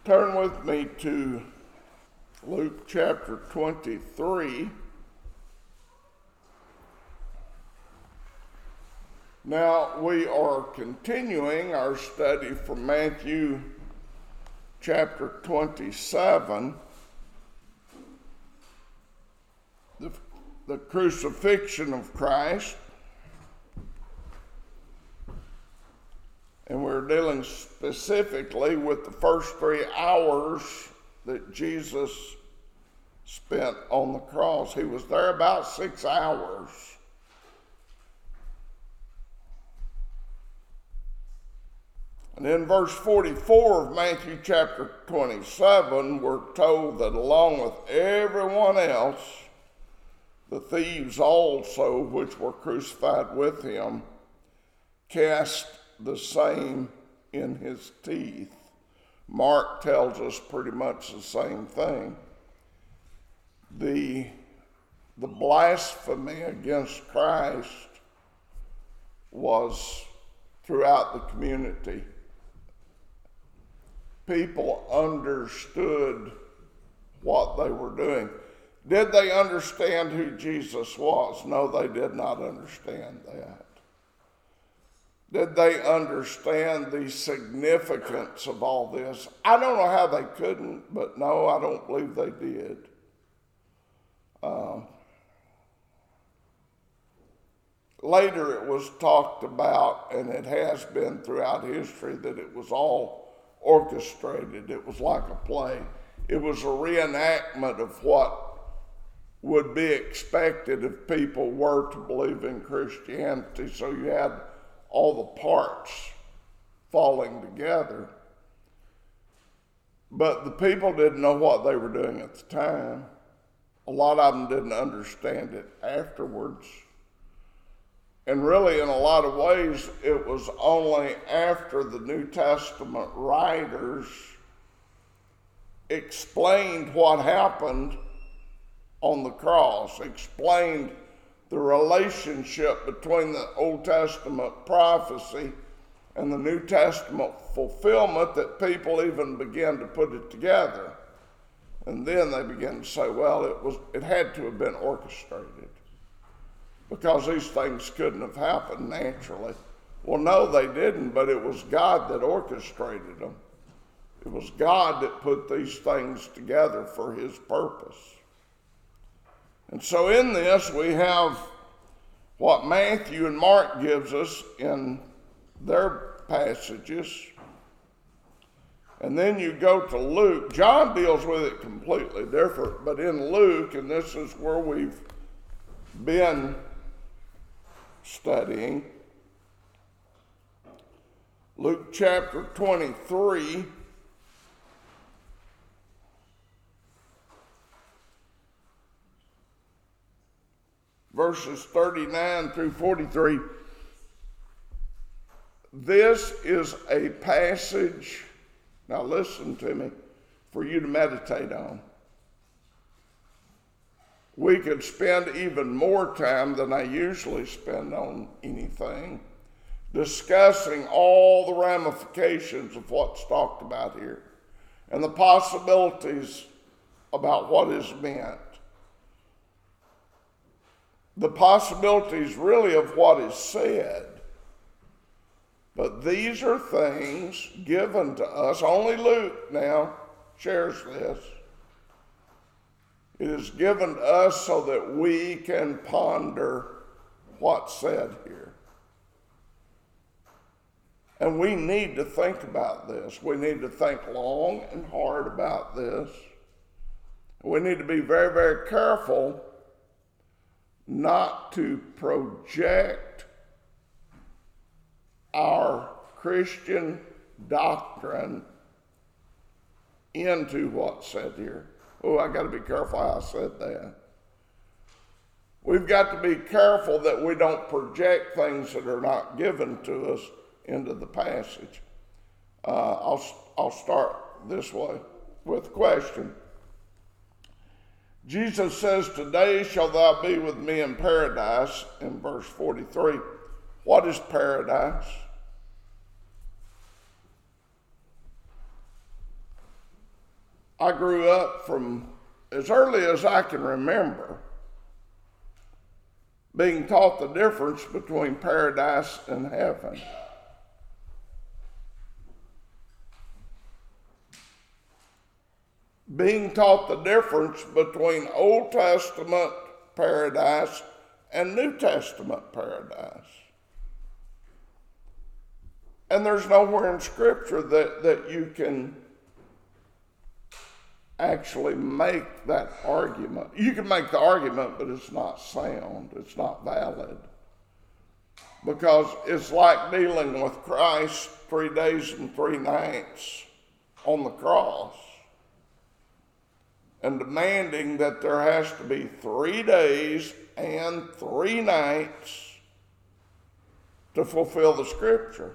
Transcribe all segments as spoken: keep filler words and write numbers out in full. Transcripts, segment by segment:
Turn with me to Luke chapter twenty-three. Now, we are continuing our study from Matthew chapter twenty-seven, the, the crucifixion of Christ. And we're dealing specifically with the first three hours that Jesus spent on the cross. He was there about six hours. And in verse forty-four of Matthew chapter twenty-seven, we're told that along with everyone else, the thieves also, which were crucified with him, cast the same in his teeth. Mark tells us pretty much the same thing. The, the blasphemy against Christ was throughout the community. People understood what they were doing. Did they understand who Jesus was? No, they did not understand that. Did they understand the significance of all this? I don't know how they couldn't, but no, I don't believe they did. Um, later it was talked about, and it has been throughout history, that it was all orchestrated. It was like a play. It was a reenactment of what would be expected if people were to believe in Christianity. So you had all the parts falling together. But the people didn't know what they were doing at the time. A lot of them didn't understand it afterwards. And really, in a lot of ways, it was only after the New Testament writers explained what happened on the cross, explained the relationship between the Old Testament prophecy and the New Testament fulfillment, that people even began to put it together. And then they began to say, well, it was it had to have been orchestrated, because these things couldn't have happened naturally. Well, no, they didn't, but it was God that orchestrated them. It was God that put these things together for his purpose. And so in this, we have what Matthew and Mark gives us in their passages. And then you go to Luke. John deals with it completely different, but in Luke, and this is where we've been studying, Luke chapter twenty-three, verses thirty-nine through forty-three. This is a passage, now listen to me, for you to meditate on. We could spend even more time than I usually spend on anything discussing all the ramifications of what's talked about here and the possibilities about what is meant. The possibilities really of what is said. But these are things given to us. Only Luke now shares this. It is given to us so that we can ponder what's said here. And we need to think about this. We need to think long and hard about this. We need to be very, very careful not to project our Christian doctrine into what's said here. Oh, I got to be careful how I said that. We've got to be careful that we don't project things that are not given to us into the passage. Uh, I'll, I'll start this way with a question. Jesus says, "Today shall thou be with me in paradise," in verse forty-three. What is paradise? I grew up from as early as I can remember being taught the difference between paradise and heaven. Being taught the difference between Old Testament paradise and New Testament paradise. And there's nowhere in Scripture that, that you can actually make that argument. You can make the argument, but it's not sound. It's not valid. Because it's like dealing with Christ three days and three nights on the cross and demanding that there has to be three days and three nights to fulfill the Scripture.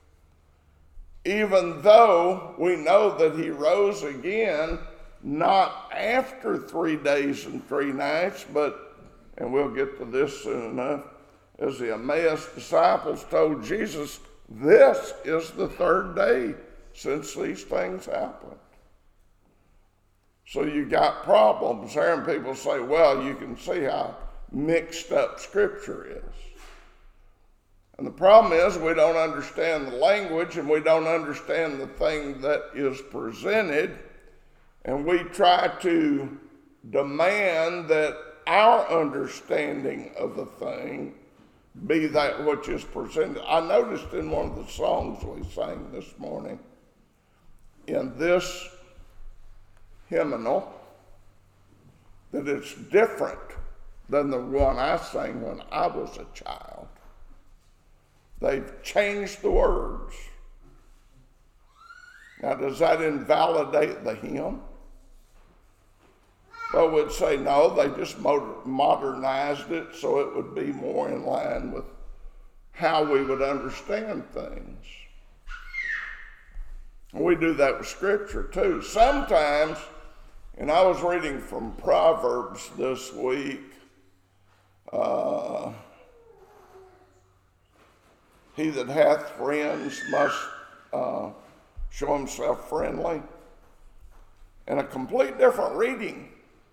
Even though we know that he rose again, not after three days and three nights, but, and we'll get to this soon enough, as the Emmaus disciples told Jesus, this is the third day since these things happened. So you got problems there, and people say, well, you can see how mixed up Scripture is. And the problem is we don't understand the language, and we don't understand the thing that is presented, and we try to demand that our understanding of the thing be that which is presented. I noticed in one of the songs we sang this morning, in this hymnal, that it's different than the one I sang when I was a child. They've changed the words. Now, does that invalidate the hymn? I would say no, they just modernized it so it would be more in line with how we would understand things. We do that with Scripture too. Sometimes, and I was reading from Proverbs this week, uh, he that hath friends must uh, show himself friendly. And a complete different reading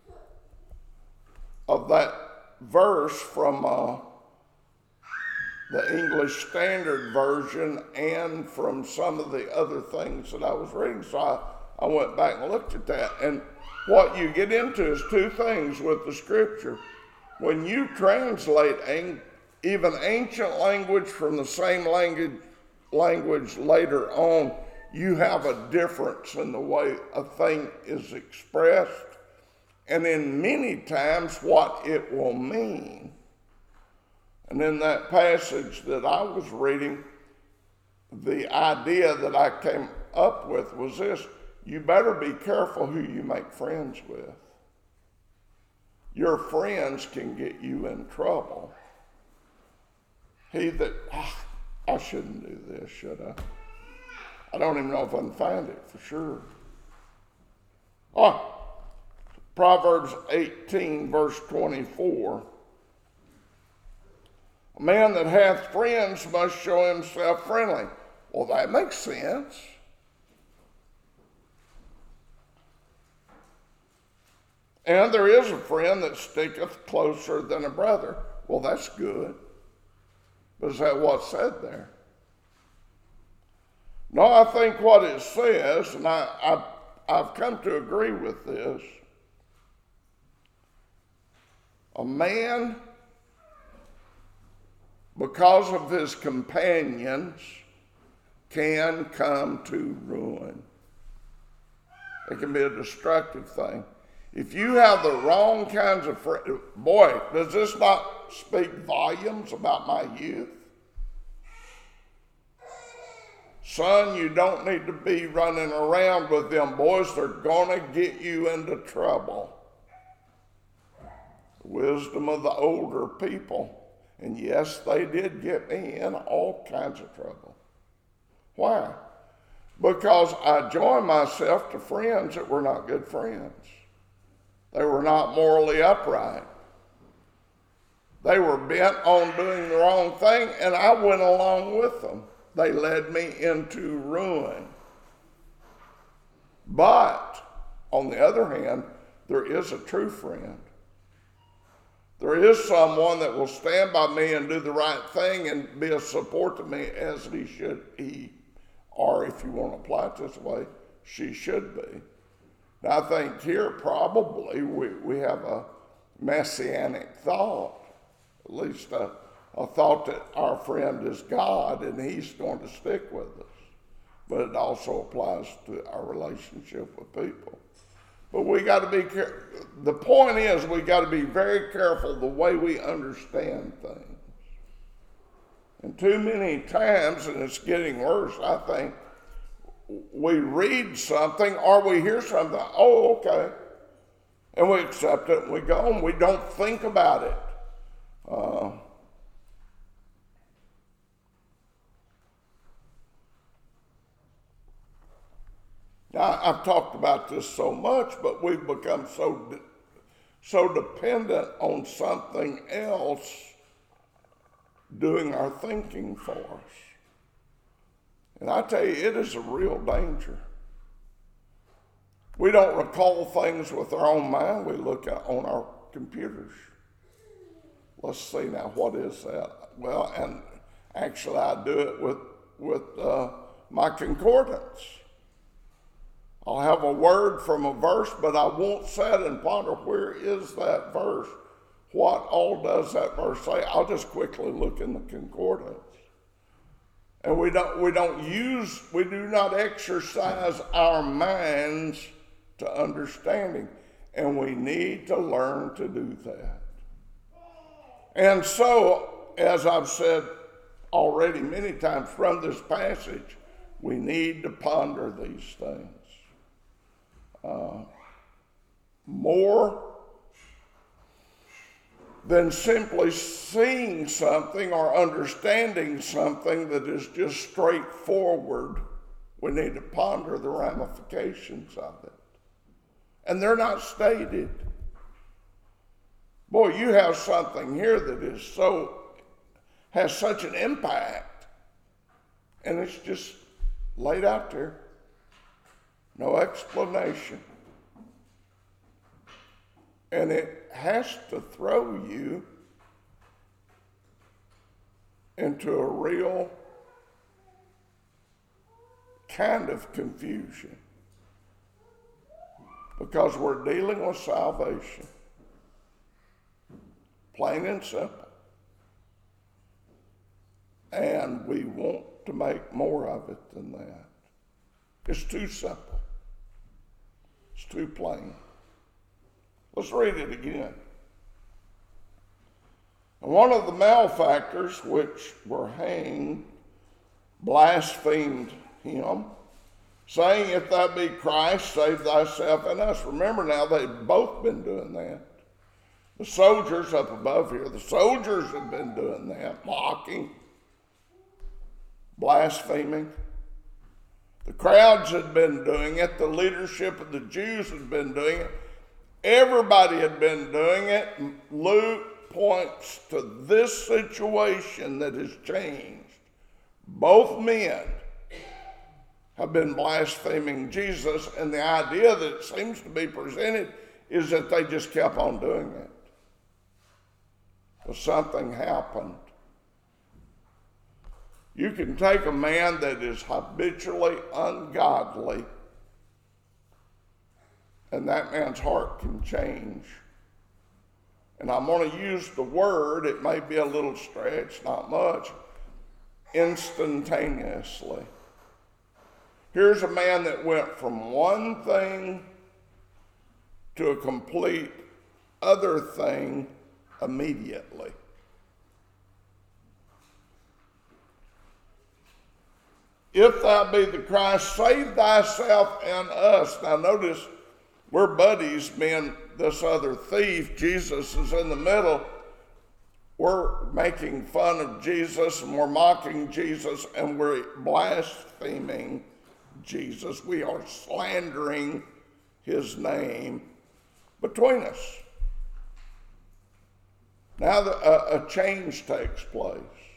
of that verse from uh, the English Standard Version and from some of the other things that I was reading. So I, I went back and looked at that. And what you get into is two things with the Scripture. When you translate ang- even ancient language from the same language, language later on, you have a difference in the way a thing is expressed, and in many times what it will mean. And in that passage that I was reading, the idea that I came up with was this: you better be careful who you make friends with. Your friends can get you in trouble. He that, ah, I shouldn't do this, should I? I don't even know if I can find it for sure. Oh, Proverbs eighteen, verse twenty-four. A man that hath friends must show himself friendly. Well, that makes sense. And there is a friend that sticketh closer than a brother. Well, that's good. But is that what's said there? No, I think what it says, and I, I, I've come to agree with this, a man, because of his companions, can come to ruin. It can be a destructive thing. If you have the wrong kinds of friends, boy, does this not speak volumes about my youth? Son, you don't need to be running around with them boys. They're going to get you into trouble. The wisdom of the older people. And yes, they did get me in all kinds of trouble. Why? Because I joined myself to friends that were not good friends. They were not morally upright. They were bent on doing the wrong thing, and I went along with them. They led me into ruin. But on the other hand, there is a true friend. There is someone that will stand by me and do the right thing and be a support to me as he should, he, or if you want to apply it this way, she should be. Now, I think here probably we, we have a messianic thought, at least a, a thought that our friend is God and he's going to stick with us. But it also applies to our relationship with people. But we got to be careful. The point is we got to be very careful the way we understand things. And too many times, and it's getting worse, I think, we read something or we hear something, oh, okay, and we accept it and we go and we don't think about it. Uh, now, I've talked about this so much, but we've become so, de- so dependent on something else doing our thinking for us. And I tell you, it is a real danger. We don't recall things with our own mind. We look at on our computers. Let's see now, what is that? Well, and actually I do it with, with uh, my concordance. I'll have a word from a verse, but I won't sit and ponder, where is that verse? What all does that verse say? I'll just quickly look in the concordance. And we don't, we don't use, we do not exercise our minds to understanding. And we need to learn to do that. And so, as I've said already many times from this passage, we need to ponder these things. Uh, more than simply seeing something or understanding something that is just straightforward, we need to ponder the ramifications of it. And they're not stated. Boy, you have something here that is so, has such an impact, and it's just laid out there. No explanation. And it has to throw you into a real kind of confusion, because we're dealing with salvation, plain and simple. And we want to make more of it than that. It's too simple. It's too plain. Let's read it again. And one of the malefactors which were hanged blasphemed him, saying, if thou be Christ, save thyself and us. Remember now, they've both been doing that. The soldiers up above here, the soldiers have been doing that, mocking, blaspheming. The crowds had been doing it. The leadership of the Jews had been doing it. Everybody had been doing it. Luke points to this situation that has changed. Both men have been blaspheming Jesus, and the idea that seems to be presented is that they just kept on doing it. But something happened. You can take a man that is habitually ungodly, and that man's heart can change. And I'm going to use the word, it may be a little stretch, not much, instantaneously. Here's a man that went from one thing to a complete other thing immediately. If thou be the Christ, save thyself and us. Now notice, we're buddies, me and this other thief. Jesus is in the middle. We're making fun of Jesus, and we're mocking Jesus, and we're blaspheming Jesus. We are slandering his name between us. Now the, a, a change takes place.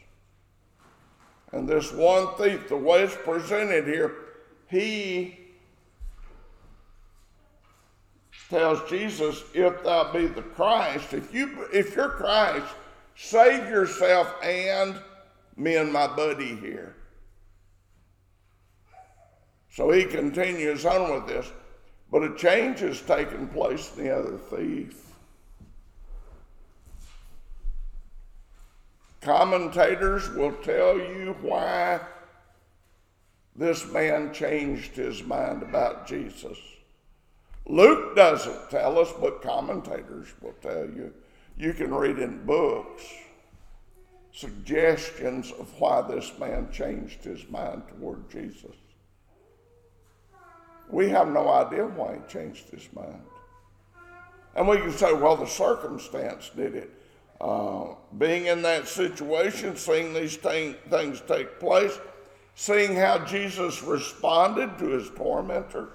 And this one thief, the way it's presented here, he tells Jesus, if thou be the Christ, if, you, if you're Christ, save yourself and me and my buddy here. So he continues on with this, but a change has taken place in the other thief. Commentators will tell you why this man changed his mind about Jesus. Luke doesn't tell us, but commentators will tell you. You can read in books suggestions of why this man changed his mind toward Jesus. We have no idea why he changed his mind. And we can say, well, the circumstance did it. Uh, being in that situation, seeing these t- things take place, seeing how Jesus responded to his tormentors,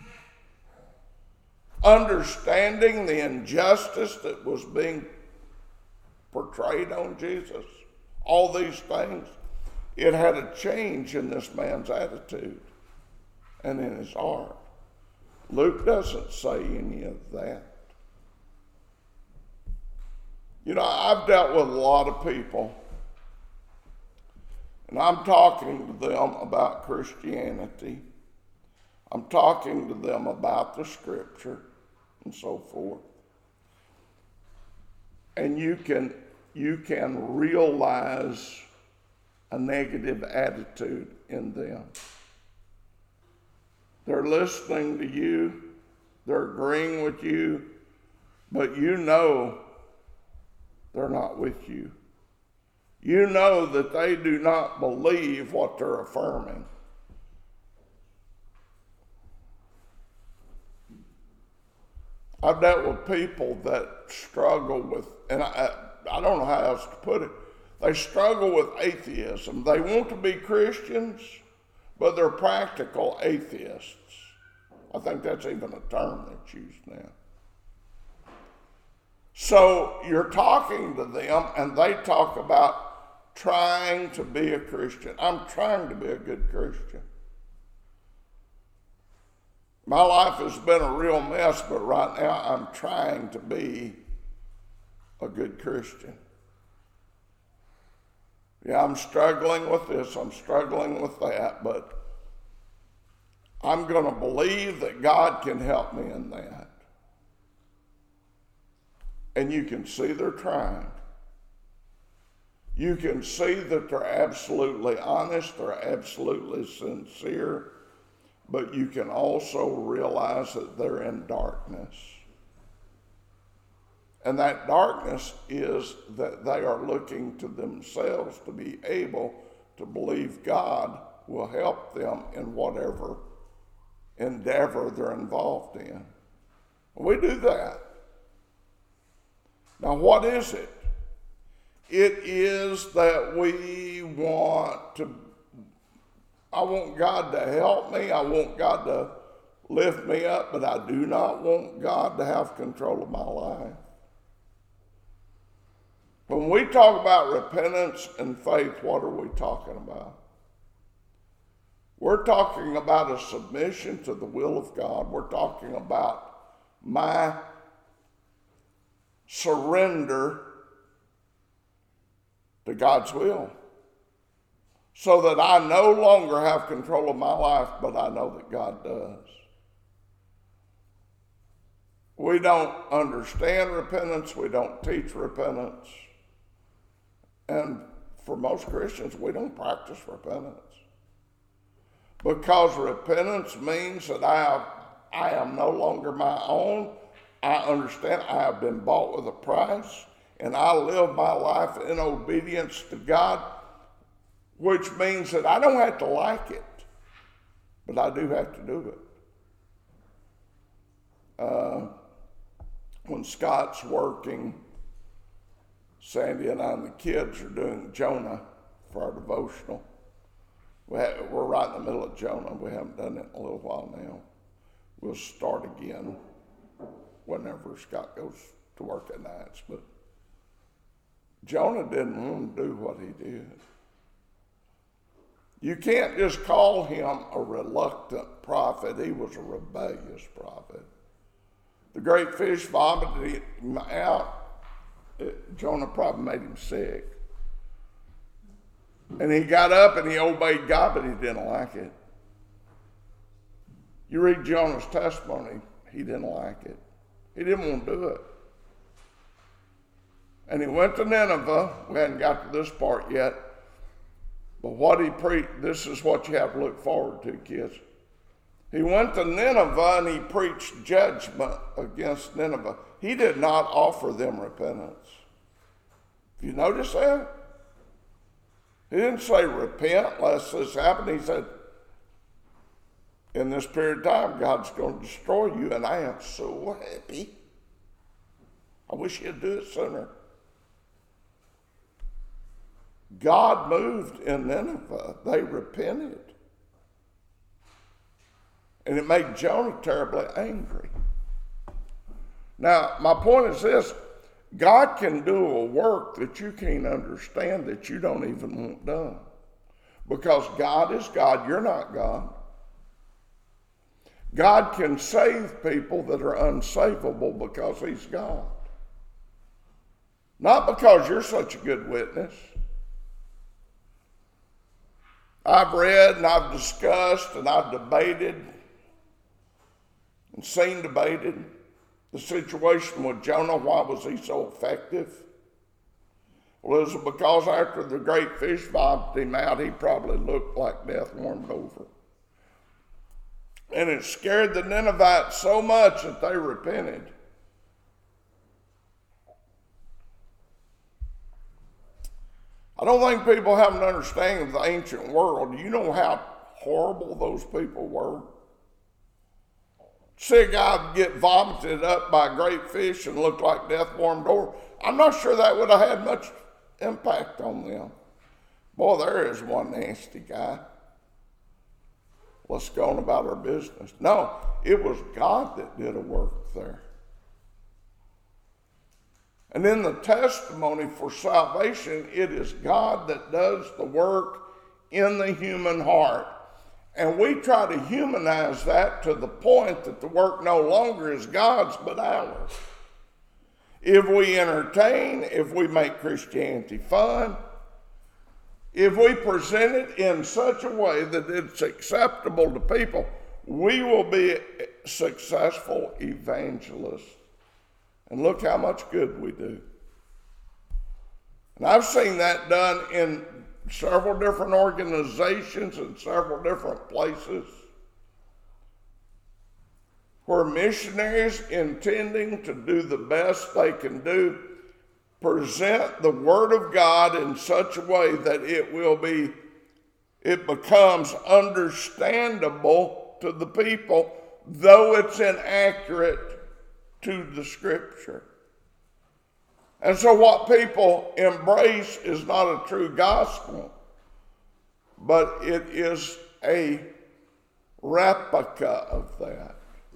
understanding the injustice that was being portrayed on Jesus, all these things, it had a change in this man's attitude and in his heart. Luke doesn't say any of that. You know, I've dealt with a lot of people, and I'm talking to them about Christianity. I'm talking to them about the Scripture and so forth. And you can, you can realize a negative attitude in them. They're listening to you, they're agreeing with you, but you know they're not with you. You know that they do not believe what they're affirming. I've dealt with people that struggle with, and I, I don't know how else to put it, they struggle with atheism. They want to be Christians, but they're practical atheists. I think that's even a term that's used now. So you're talking to them, and they talk about trying to be a Christian. I'm trying to be a good Christian. My life has been a real mess, but right now I'm trying to be a good Christian. Yeah, I'm struggling with this, I'm struggling with that, but I'm going to believe that God can help me in that. And you can see they're trying. You can see that they're absolutely honest, they're absolutely sincere, but you can also realize that they're in darkness. And that darkness is that they are looking to themselves to be able to believe God will help them in whatever endeavor they're involved in. We do that. Now, what is it? It is that we want to, I want God to help me. I want God to lift me up, but I do not want God to have control of my life. When we talk about repentance and faith, what are we talking about? We're talking about a submission to the will of God. We're talking about my surrender to God's will, so that I no longer have control of my life, but I know that God does. We don't understand repentance. We don't teach repentance. And for most Christians, we don't practice repentance. Because repentance means that I, have, I am no longer my own. I understand I have been bought with a price, and I live my life in obedience to God, which means that I don't have to like it, but I do have to do it. Uh, when Scott's working, Sandy and I and the kids are doing Jonah for our devotional. We have, we're right in the middle of Jonah. We haven't done it in a little while now. We'll start again whenever Scott goes to work at nights. But Jonah didn't want to do what he did. You can't just call him a reluctant prophet. He was a rebellious prophet. The great fish vomited him out. It, Jonah probably made him sick. And he got up and he obeyed God, but he didn't like it. You read Jonah's testimony, he didn't like it. He didn't want to do it. And he went to Nineveh. We hadn't got to this part yet. But what he preached, this is what you have to look forward to, kids. He went to Nineveh and he preached judgment against Nineveh. He did not offer them repentance. You notice that? He didn't say repent lest this happen. He said, in this period of time, God's going to destroy you, and I am so happy. I wish he'd do it sooner. God moved in Nineveh. They repented. And it made Jonah terribly angry. Now, my point is this. God can do a work that you can't understand, that you don't even want done. Because God is God. You're not God. God can save people that are unsavable because he's God. Not because you're such a good witness. I've read and I've discussed and I've debated and seen debated the situation with Jonah. Why was he so effective? Well, it was because after the great fish vomited him out, he probably looked like death warmed over. And it scared the Ninevites so much that they repented. I don't think people have an understanding of the ancient world. Do you know how horrible those people were? See a guy get vomited up by a great fish and look like death warmed over. I'm not sure that would have had much impact on them. Boy, there is one nasty guy. Let's go on about our business. No, it was God that did a work there. And in the testimony for salvation, it is God that does the work in the human heart. And we try to humanize that to the point that the work no longer is God's but ours. If we entertain, if we make Christianity fun, if we present it in such a way that it's acceptable to people, we will be successful evangelists. And look how much good we do. And I've seen that done in several different organizations and several different places where missionaries intending to do the best they can do present the Word of God in such a way that it will be, it becomes understandable to the people, though it's inaccurate to the Scripture. And so what people embrace is not a true gospel, but it is a replica of that.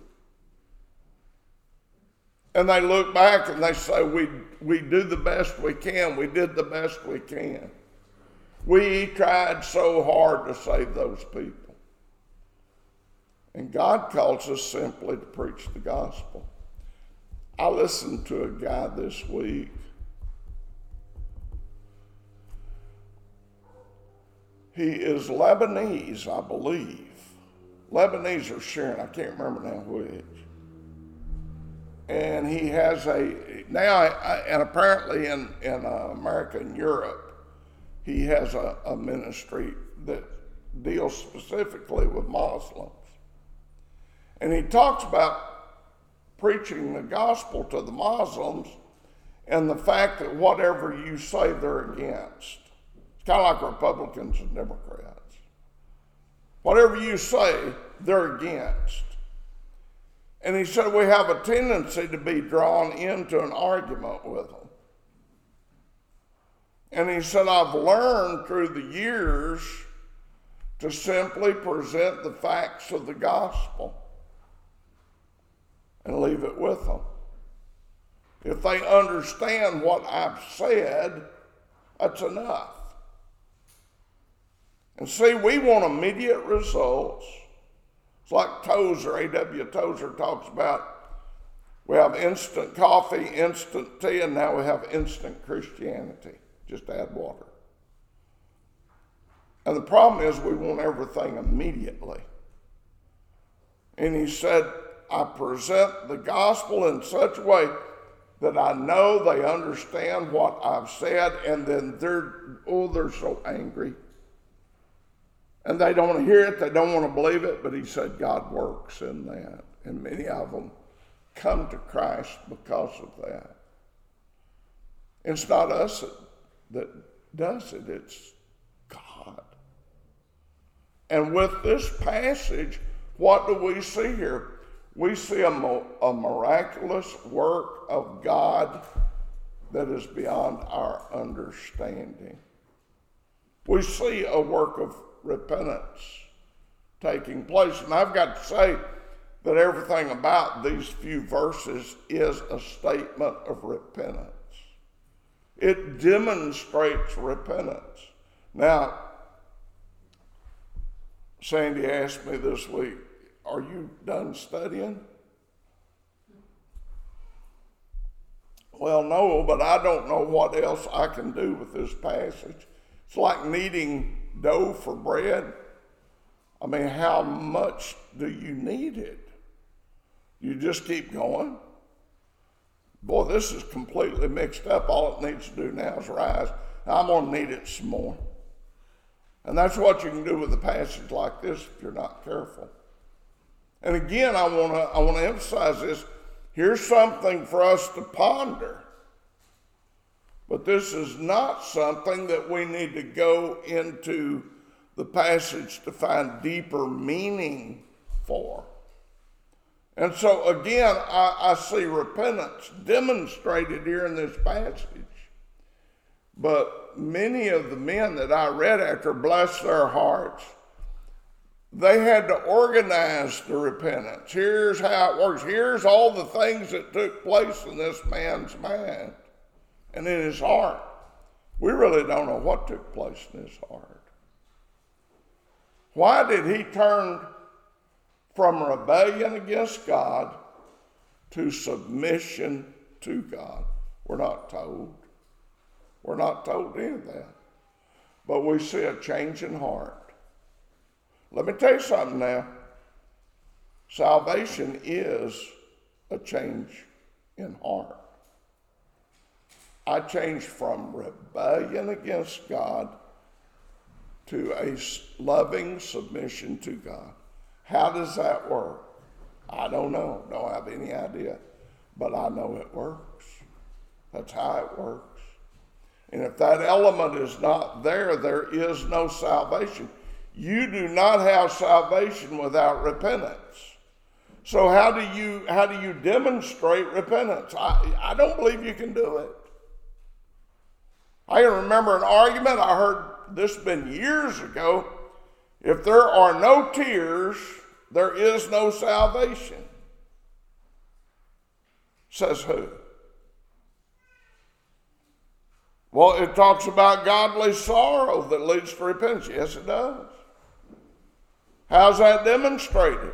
And they look back and they say, we, we do the best we can. We did the best we can. We tried so hard to save those people. And God calls us simply to preach the gospel. I listened to a guy this week. He is Lebanese, I believe. Lebanese or Syrian, I can't remember now which. And he has a, now, and apparently in, in uh, America and Europe, he has a, a ministry that deals specifically with Muslims. And he talks about preaching the gospel to the Muslims and the fact that whatever you say they're against. It's kind of like Republicans and Democrats. Whatever you say, they're against. And he said we have a tendency to be drawn into an argument with them. And he said, I've learned through the years to simply present the facts of the gospel and leave it with them. If they understand what I've said, that's enough. And see, we want immediate results. It's like Tozer, A W Tozer talks about We have instant coffee, instant tea, and now we have instant Christianity. Just add water. And the problem is we want everything immediately. And he said, I present the gospel in such a way that I know they understand what I've said, and then they're, oh, they're so angry. And they don't want to hear it, they don't want to believe it, but he said God works in that. And many of them come to Christ because of that. It's not us that, that does it, it's God. And with this passage, what do we see here? We see a, mo- a miraculous work of God that is beyond our understanding. We see a work of repentance taking place. And I've got to say that everything about these few verses is a statement of repentance. It demonstrates repentance. Now, Sandy asked me this week, are you done studying? Well, no, but I don't know what else I can do with this passage. It's like kneading dough for bread. I mean, how much do you need it? You just keep going? Boy, this is completely mixed up. All it needs to do now is rise. I'm going to knead it some more. And that's what you can do with a passage like this if you're not careful. And again, I want to I want to emphasize this. Here's something for us to ponder. But this is not something that we need to go into the passage to find deeper meaning for. And so again, I, I see repentance demonstrated here in this passage. But many of the men that I read after, bless their hearts, they had to organize the repentance. Here's how it works. Here's all the things that took place in this man's mind and in his heart. We really don't know what took place in his heart. Why did he turn from rebellion against God to submission to God? We're not told. We're not told any of that. But we see a change in heart. Let me tell you something now. Salvation is a change in heart. I changed from rebellion against God to a loving submission to God. How does that work? I don't know. Don't have any idea. But I know it works. That's how it works. And if that element is not there, there is no salvation. You do not have salvation without repentance. So how do you how do you demonstrate repentance? I, I don't believe you can do it. I can remember an argument, I heard this been years ago. If there are no tears, there is no salvation. Says who? Well, it talks about godly sorrow that leads to repentance. Yes, it does. How's that demonstrated?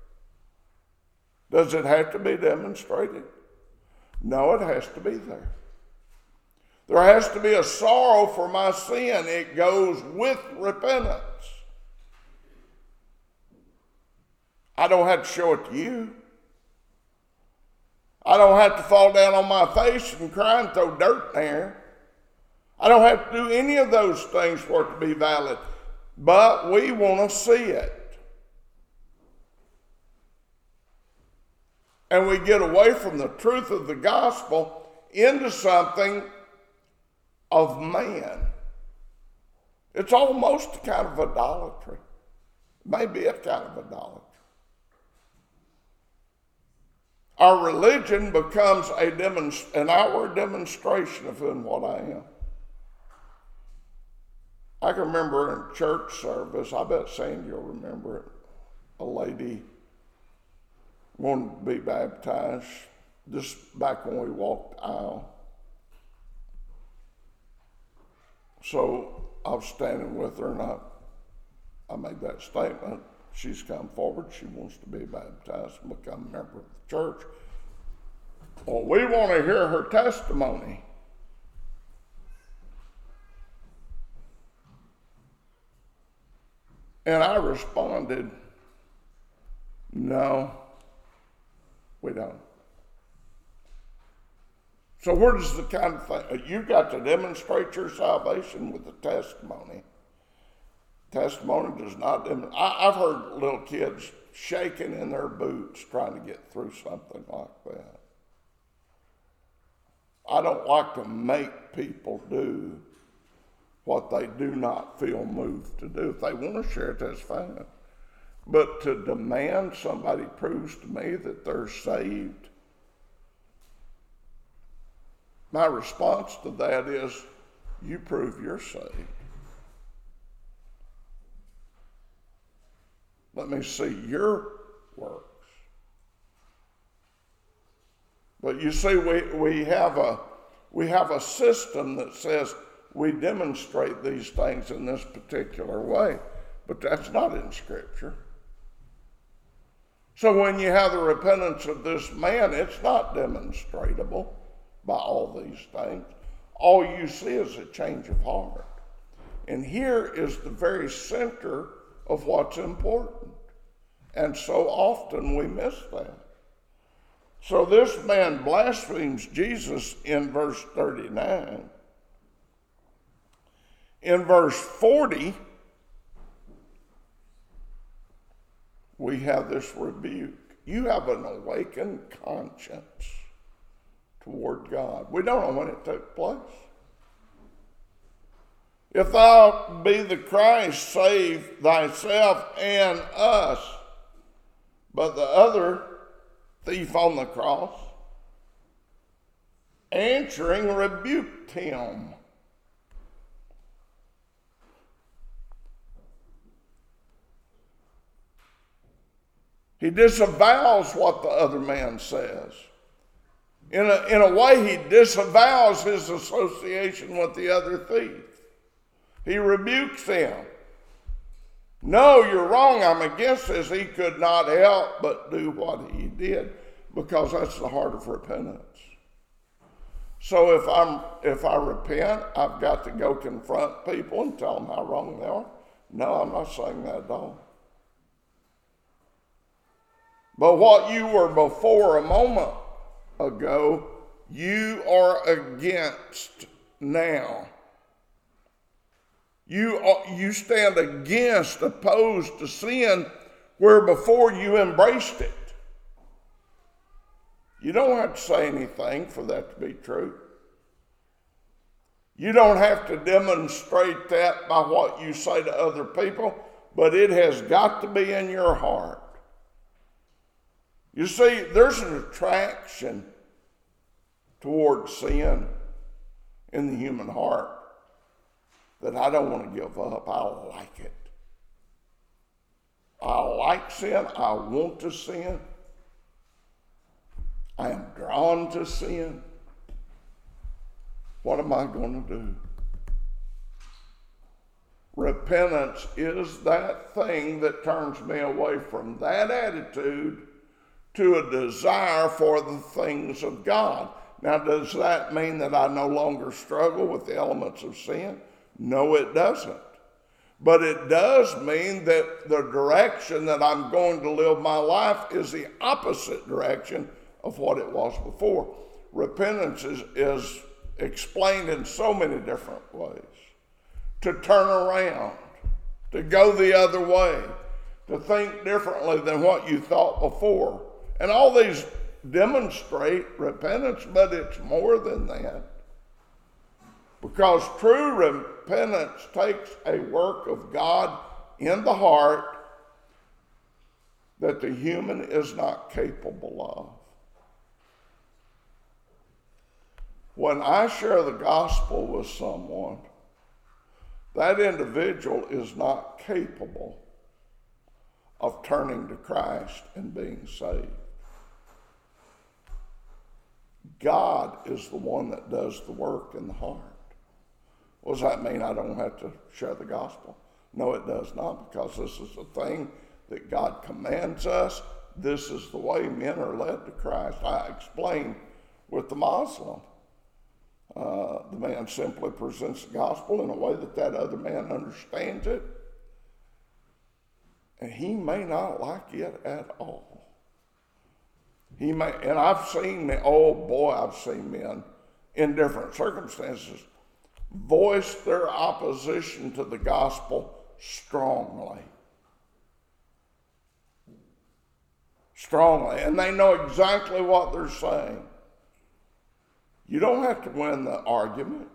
Does it have to be demonstrated? No, it has to be there. There has to be a sorrow for my sin. It goes with repentance. I don't have to show it to you. I don't have to fall down on my face and cry and throw dirt in there. I don't have to do any of those things for it to be valid. But we want to see it. And we get away from the truth of the gospel into something of man. It's almost a kind of idolatry. Maybe a kind of idolatry. Our religion becomes a demonst- an outward demonstration of who and what I am. I can remember in church service, I bet Sandy will remember it, a lady wanted to be baptized just back when we walked the aisle. So I was standing with her and I, I made that statement. She's come forward. She wants to be baptized and become a member of the church. Well, we want to hear her testimony. And I responded, no, we don't. So where does the kind of thing, you've got to demonstrate your salvation with the testimony. Testimony does not demonstrate. I've heard little kids shaking in their boots trying to get through something like that. I don't like to make people do what they do not feel moved to do. If they want to share it, that's fine. But to demand somebody proves to me that they're saved, my response to that is, you prove you're saved. Let me see your works. But you see, we, we have a we have a system that says we demonstrate these things in this particular way, but that's not in Scripture. So when you have the repentance of this man, it's not demonstratable by all these things. All you see is a change of heart. And here is the very center of what's important. And so often we miss that. So this man blasphemes Jesus in verse thirty-nine. In verse forty, we have this rebuke. You have an awakened conscience toward God. We don't know when it took place. If thou be the Christ, save thyself and us. But the other thief on the cross, answering, rebuked him. He disavows what the other man says. In a, in a way, he disavows his association with the other thief. He rebukes him. No, you're wrong, I'm against this. He could not help but do what he did, because that's the heart of repentance. So if I'm if I repent, I've got to go confront people and tell them how wrong they are. No, I'm not saying that at all. But what you were before a moment ago, you are against now. You, you stand against, opposed to sin, where before you embraced it. You don't have to say anything for that to be true. You don't have to demonstrate that by what you say to other people, but it has got to be in your heart. You see, there's an attraction toward sin in the human heart that I don't want to give up. I like it. I like sin. I want to sin. I am drawn to sin. What am I going to do? Repentance is that thing that turns me away from that attitude to a desire for the things of God. Now, does that mean that I no longer struggle with the elements of sin? No, it doesn't. But it does mean that the direction that I'm going to live my life is the opposite direction of what it was before. Repentance is, is explained in so many different ways. To turn around, to go the other way, to think differently than what you thought before. And all these demonstrate repentance, but it's more than that. Because true repentance takes a work of God in the heart that the human is not capable of. When I share the gospel with someone, that individual is not capable of turning to Christ and being saved. God is the one that does the work in the heart. What does that mean? I don't have to share the gospel? No, it does not, because this is a thing that God commands us this is the way men are led to Christ. I explain with the Muslim. Uh, the man simply presents the gospel in a way that that other man understands it. And he may not like it at all. He may, and I've seen men, oh boy, I've seen men in different circumstances voice their opposition to the gospel strongly. Strongly. And they know exactly what they're saying. You don't have to win the argument.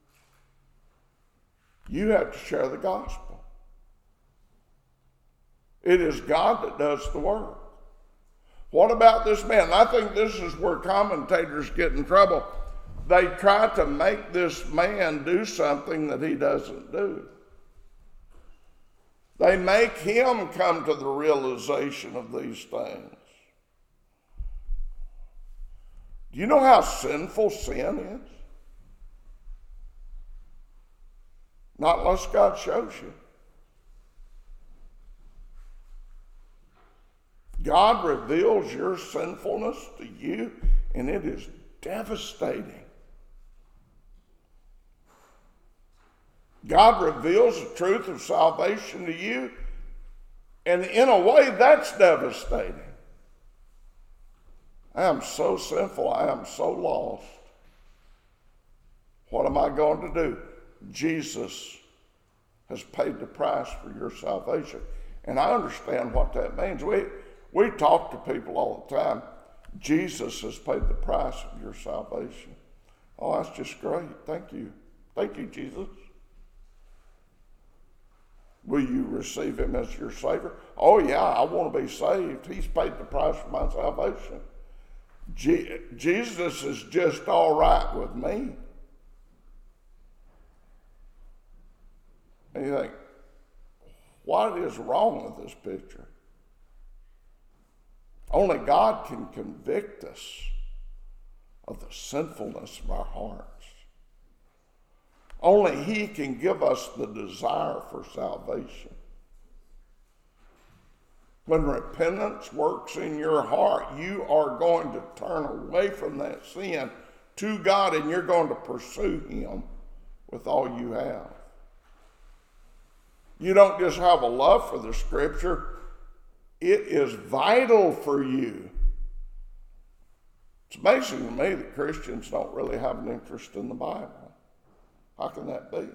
You have to share the gospel. It is God that does the work. What about this man? I think this is where commentators get in trouble. They try to make this man do something that he doesn't do. They make him come to the realization of these things. Do you know how sinful sin is? Not unless God shows you. God reveals your sinfulness to you, and it is devastating. God reveals the truth of salvation to you, and in a way that's devastating. I am so sinful. I am so lost. What am I going to do? Jesus has paid the price for your salvation. And I understand what that means. We, we talk to people all the time. Jesus has paid the price of your salvation. Oh, that's just great. Thank you. Thank you, Jesus. Will you receive him as your Savior? Oh, yeah, I want to be saved. He's paid the price for my salvation. Je- Jesus is just all right with me. And you think, what is wrong with this picture? Only God can convict us of the sinfulness of our hearts. Only he can give us the desire for salvation. When repentance works in your heart, you are going to turn away from that sin to God, and you're going to pursue him with all you have. You don't just have a love for the Scripture. It is vital for you. It's amazing to me that Christians don't really have an interest in the Bible. How can that be?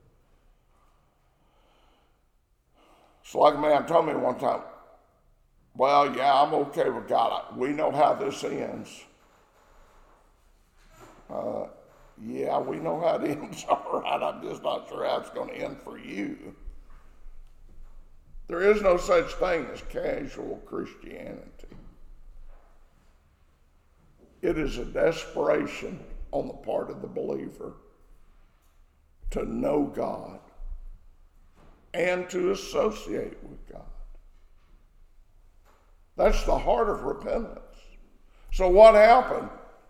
It's like a man told me one time, well, yeah, I'm okay with God. We know how this ends. Uh, yeah, we know how it ends, all right. I'm just not sure how it's going to end for you. There is no such thing as casual Christianity. It is a desperation on the part of the believer to know God and to associate with God. That's the heart of repentance. So what happened?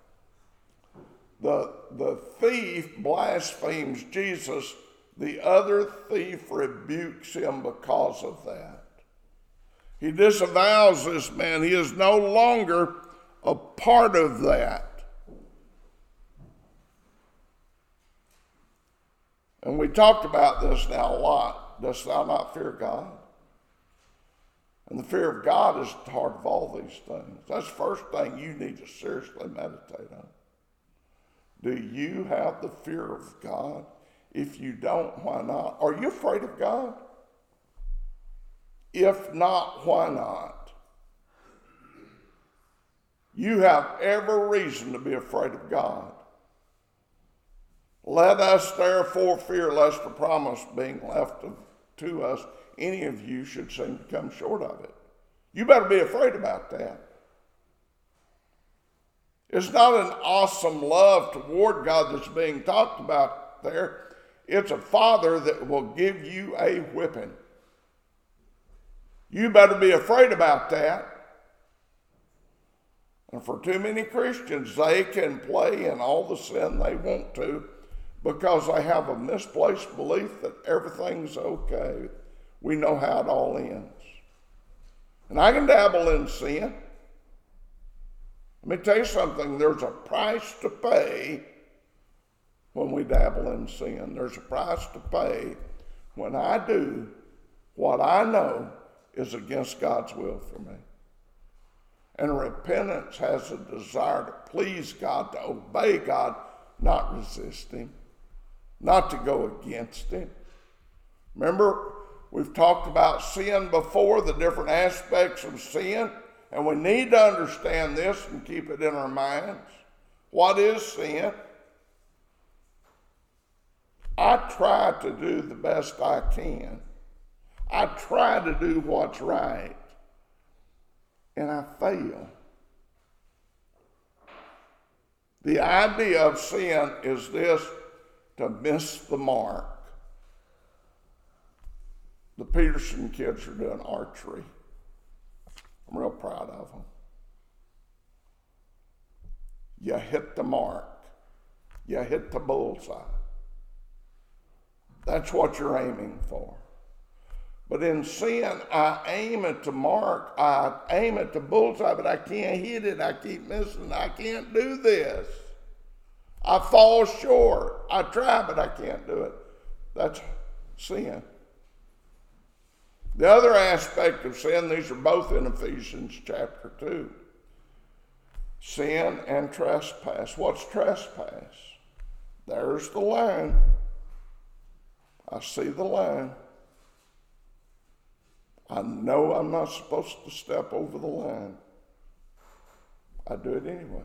The, the thief blasphemes Jesus. The other thief rebukes him because of that. He disavows this man. He is no longer a part of that. And we talked about this now a lot. Dost thou not fear God? And the fear of God is at the heart of all these things. That's the first thing you need to seriously meditate on. Do you have the fear of God? If you don't, why not? Are you afraid of God? If not, why not? You have every reason to be afraid of God. Let us therefore fear lest the promise being left of, to us, any of you should seem to come short of it. You better be afraid about that. It's not an awesome love toward God that's being talked about there. It's a father that will give you a whipping. You better be afraid about that. And for too many Christians, they can play in all the sin they want to because they have a misplaced belief that everything's okay. We know how it all ends. And I can dabble in sin. Let me tell you something, there's a price to pay when we dabble in sin. There's a price to pay when I do what I know is against God's will for me. And repentance has a desire to please God, to obey God, not resist Him, not to go against Him. Remember, we've talked about sin before, the different aspects of sin, and we need to understand this and keep it in our minds. What is sin? I try to do the best I can. I try to do what's right, and I fail. The idea of sin is this, to miss the mark. The Peterson kids are doing archery. I'm real proud of them. You hit the mark. You hit the bullseye. That's what you're aiming for. But in sin, I aim at the mark. I aim at the bullseye, but I can't hit it. I keep missing. I can't do this. I fall short. I try, but I can't do it. That's sin. The other aspect of sin, these are both in Ephesians chapter two. Sin and trespass. What's trespass? There's the line. I see the line. I know I'm not supposed to step over the line. I do it anyway.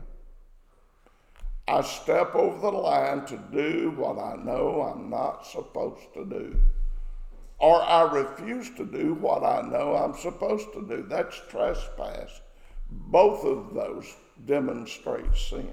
I step over the line to do what I know I'm not supposed to do. Or I refuse to do what I know I'm supposed to do. That's trespass. Both of those demonstrate sin.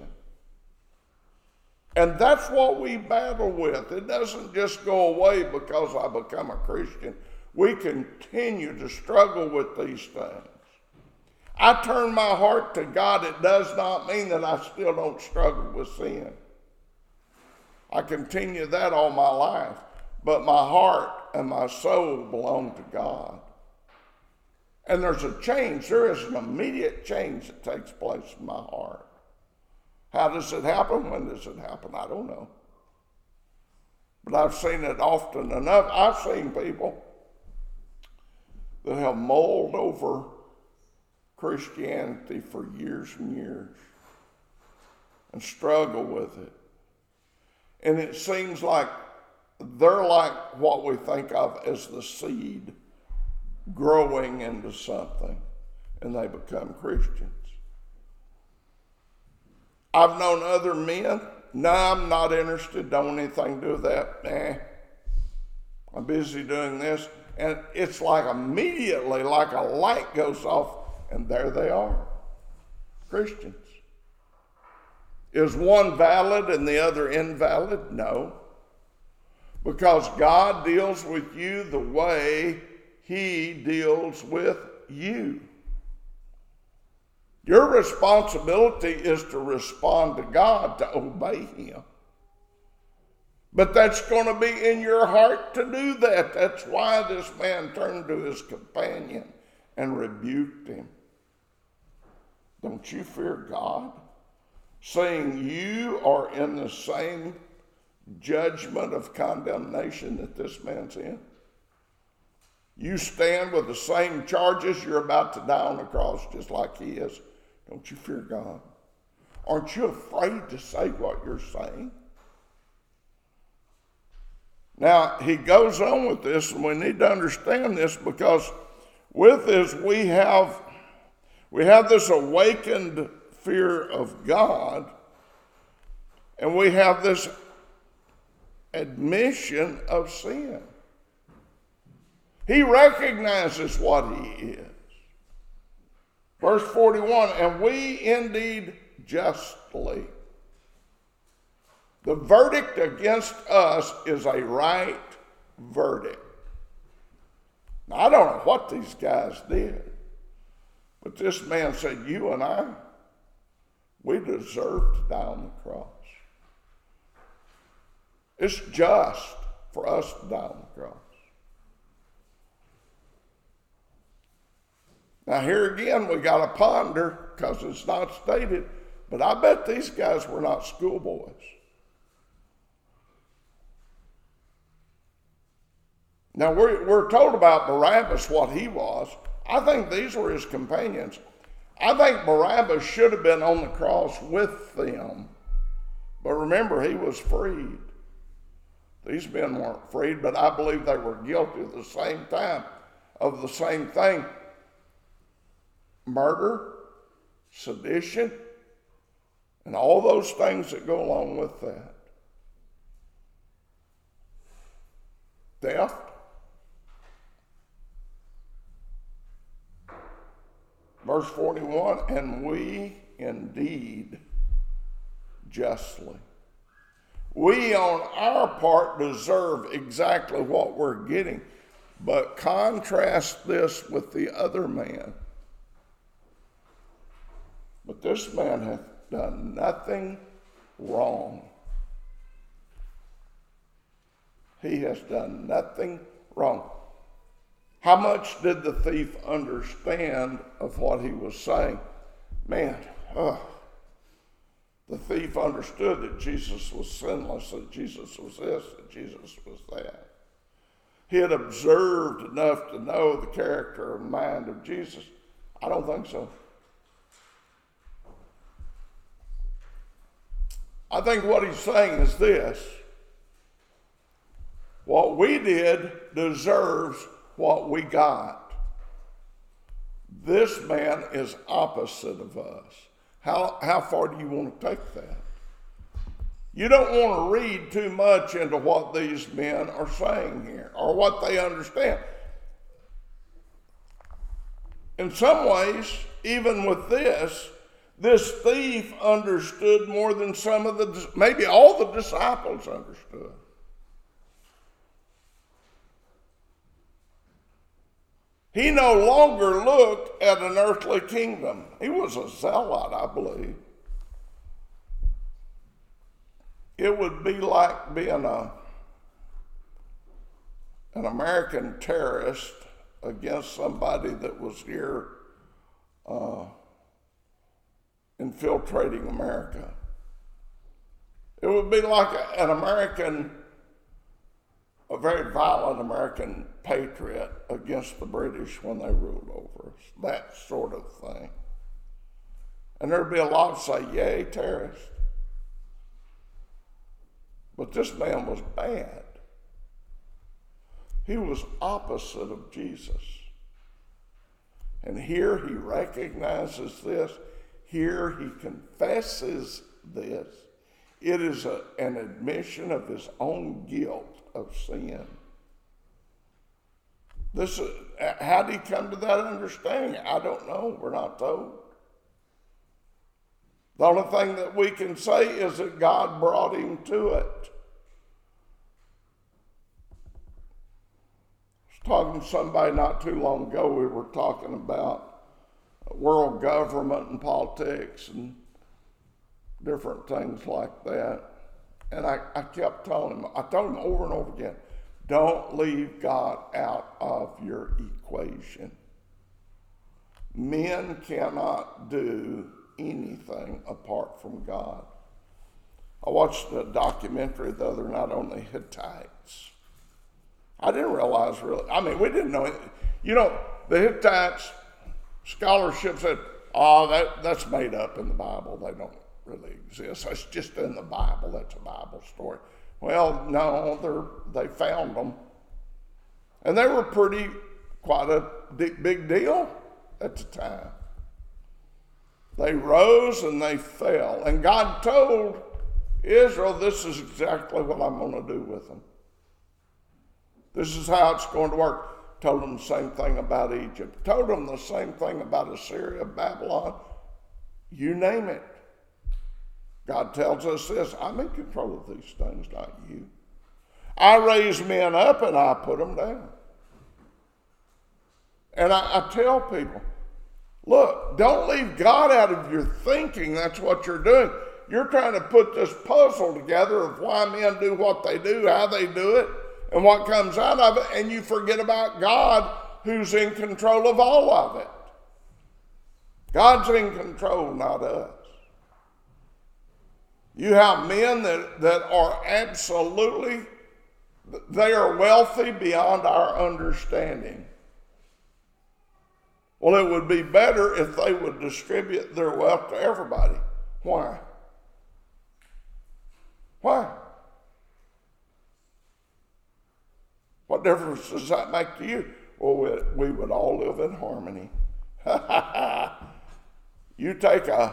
And that's what we battle with. It doesn't just go away because I become a Christian. We continue to struggle with these things. I turn my heart to God. It does not mean that I still don't struggle with sin. I continue that all my life. But my heart and my soul belong to God. And there's a change. There is an immediate change that takes place in my heart. How does it happen? When does it happen? I don't know. But I've seen it often enough. I've seen people that have mulled over Christianity for years and years and struggle with it. And it seems like they're like what we think of as the seed growing into something, and they become Christians. I've known other men, no, I'm not interested, don't want anything to do with that, nah, I'm busy doing this, and it's like immediately, like a light goes off, and there they are, Christians. Is one valid and the other invalid? No. Because God deals with you the way He deals with you. Your responsibility is to respond to God, to obey Him. But that's going to be in your heart to do that. That's why this man turned to his companion and rebuked him. Don't you fear God, saying you are in the same judgment of condemnation that this man's in? You stand with the same charges. You're about to die on the cross just like he is. Don't you fear God? Aren't you afraid to say what you're saying? Now, he goes on with this, and we need to understand this, because with this we have, we have this awakened fear of God, and we have this admission of sin. He recognizes what he is. Verse forty-one, and we indeed justly. The verdict against us is a right verdict. Now, I don't know what these guys did, but this man said, you and I, we deserve to die on the cross. It's just for us to die on the cross. Now here again, we got to ponder, because it's not stated, but I bet these guys were not schoolboys. Now we're, we're told about Barabbas, what he was. I think these were his companions. I think Barabbas should have been on the cross with them. But remember, he was freed. These men weren't freed, but I believe they were guilty at the same time of the same thing. Murder, sedition, and all those things that go along with that. Theft. Verse forty-one, and we indeed justly. We on our part deserve exactly what we're getting, but contrast this with the other man. But this man hath done nothing wrong. He has done nothing wrong. How much did the thief understand of what he was saying? Man, oh, the thief understood that Jesus was sinless, that Jesus was this, that Jesus was that. He had observed enough to know the character and mind of Jesus. I don't think so. I think what he's saying is this: what we did deserves what we got. This man is opposite of us. How, how far do you want to take that? You don't want to read too much into what these men are saying here or what they understand. In some ways, even with this, this thief understood more than some of the, maybe all the disciples understood. He no longer looked at an earthly kingdom. He was a zealot, I believe. It would be like being a, an American terrorist against somebody that was here uh, infiltrating America. It would be like a, an American, a very violent American patriot against the British when they ruled over us. That sort of thing. And there'd be a lot to say, yay, terrorist. But this man was bad. He was opposite of Jesus. And here he recognizes this. Here he confesses this. It is a, an admission of his own guilt of sin. This is, how did he come to that understanding? I don't know. We're not told. The only thing that we can say is that God brought him to it. I was talking to somebody not too long ago. We were talking about world government and politics and different things like that. And I, I kept telling him, I told him over and over again, don't leave God out of your equation. Men cannot do anything apart from God. I watched a documentary the other night on the Hittites. I didn't realize really, I mean, we didn't know it. You know, the Hittites, scholarship said, oh, that, that's made up in the Bible. They don't really exist. That's just in the Bible. That's a Bible story. Well, no, they're, they found them. And they were pretty, quite a big deal at the time. They rose and they fell. And God told Israel, this is exactly what I'm going to do with them. This is how it's going to work. Told them the same thing about Egypt. Told them the same thing about Assyria, Babylon. You name it. God tells us this, I'm in control of these things, not you. I raise men up and I put them down. And I, I tell people, look, don't leave God out of your thinking. That's what you're doing. You're trying to put this puzzle together of why men do what they do, how they do it, and what comes out of it, and you forget about God who's in control of all of it. God's in control, not us. You have men that, that are absolutely, they are wealthy beyond our understanding. Well, it would be better if they would distribute their wealth to everybody. Why? Why? What difference does that make to you? Well, we, we would all live in harmony. You take a,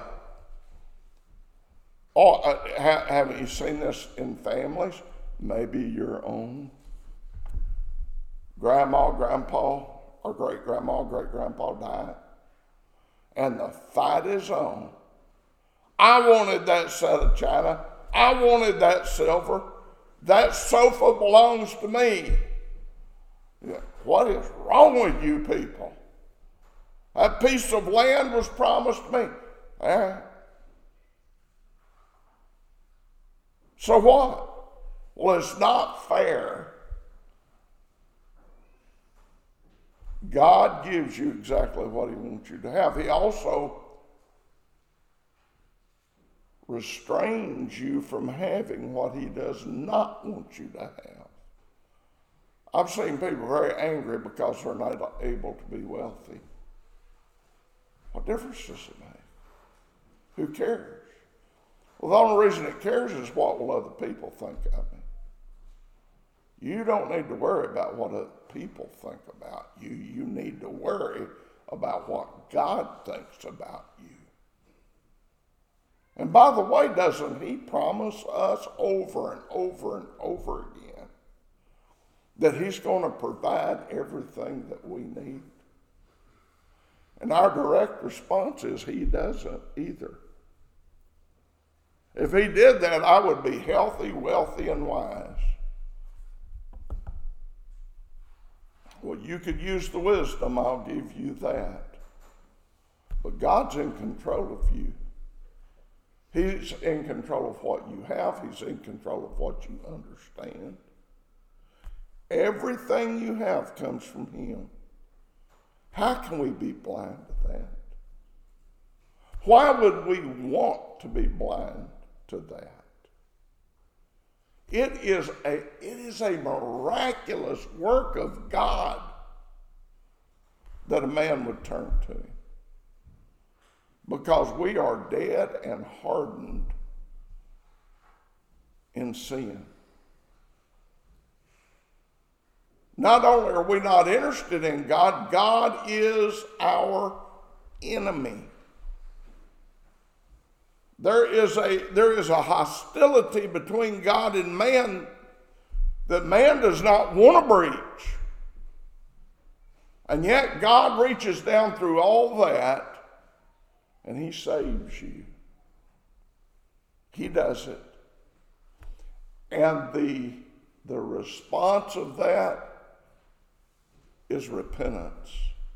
oh, uh, ha, haven't you seen this in families? Maybe your own grandma, grandpa, or great-grandma, great-grandpa died. And the fight is on. I wanted that set of china. I wanted that silver. That sofa belongs to me. What is wrong with you people? That piece of land was promised me. Eh? So what? Well, it's not fair. God gives you exactly what he wants you to have. He also restrains you from having what he does not want you to have. I've seen people very angry because they're not able to be wealthy. What difference does it make? Who cares? Well, the only reason it cares is what will other people think of me. You don't need to worry about what other people think about you. You need to worry about what God thinks about you. And by the way, doesn't he promise us over and over and over again that he's going to provide everything that we need? And our direct response is he doesn't either. If he did that, I would be healthy, wealthy, and wise. Well, you could use the wisdom, I'll give you that. But God's in control of you. He's in control of what you have. He's in control of what you understand. Everything you have comes from him. How can we be blind to that? Why would we want to be blind to that? It is a, it is a miraculous work of God that a man would turn to him. Because we are dead and hardened in sin. Not only are we not interested in God, God is our enemy. There is a, there is a hostility between God and man that man does not want to breach. And yet God reaches down through all that and he saves you. He does it. And the, the response of that is repentance.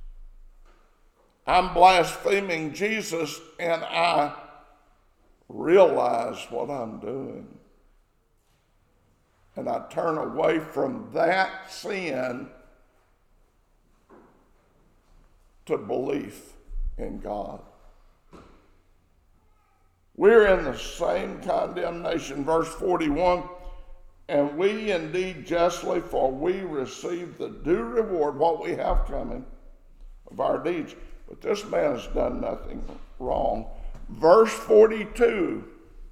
I'm blaspheming Jesus and I realize what I'm doing. And I turn away from that sin to belief in God. We're in the same condemnation. Verse forty-one, and we indeed justly, for we receive the due reward, what we have coming, of our deeds. But this man has done nothing wrong. Verse forty-two.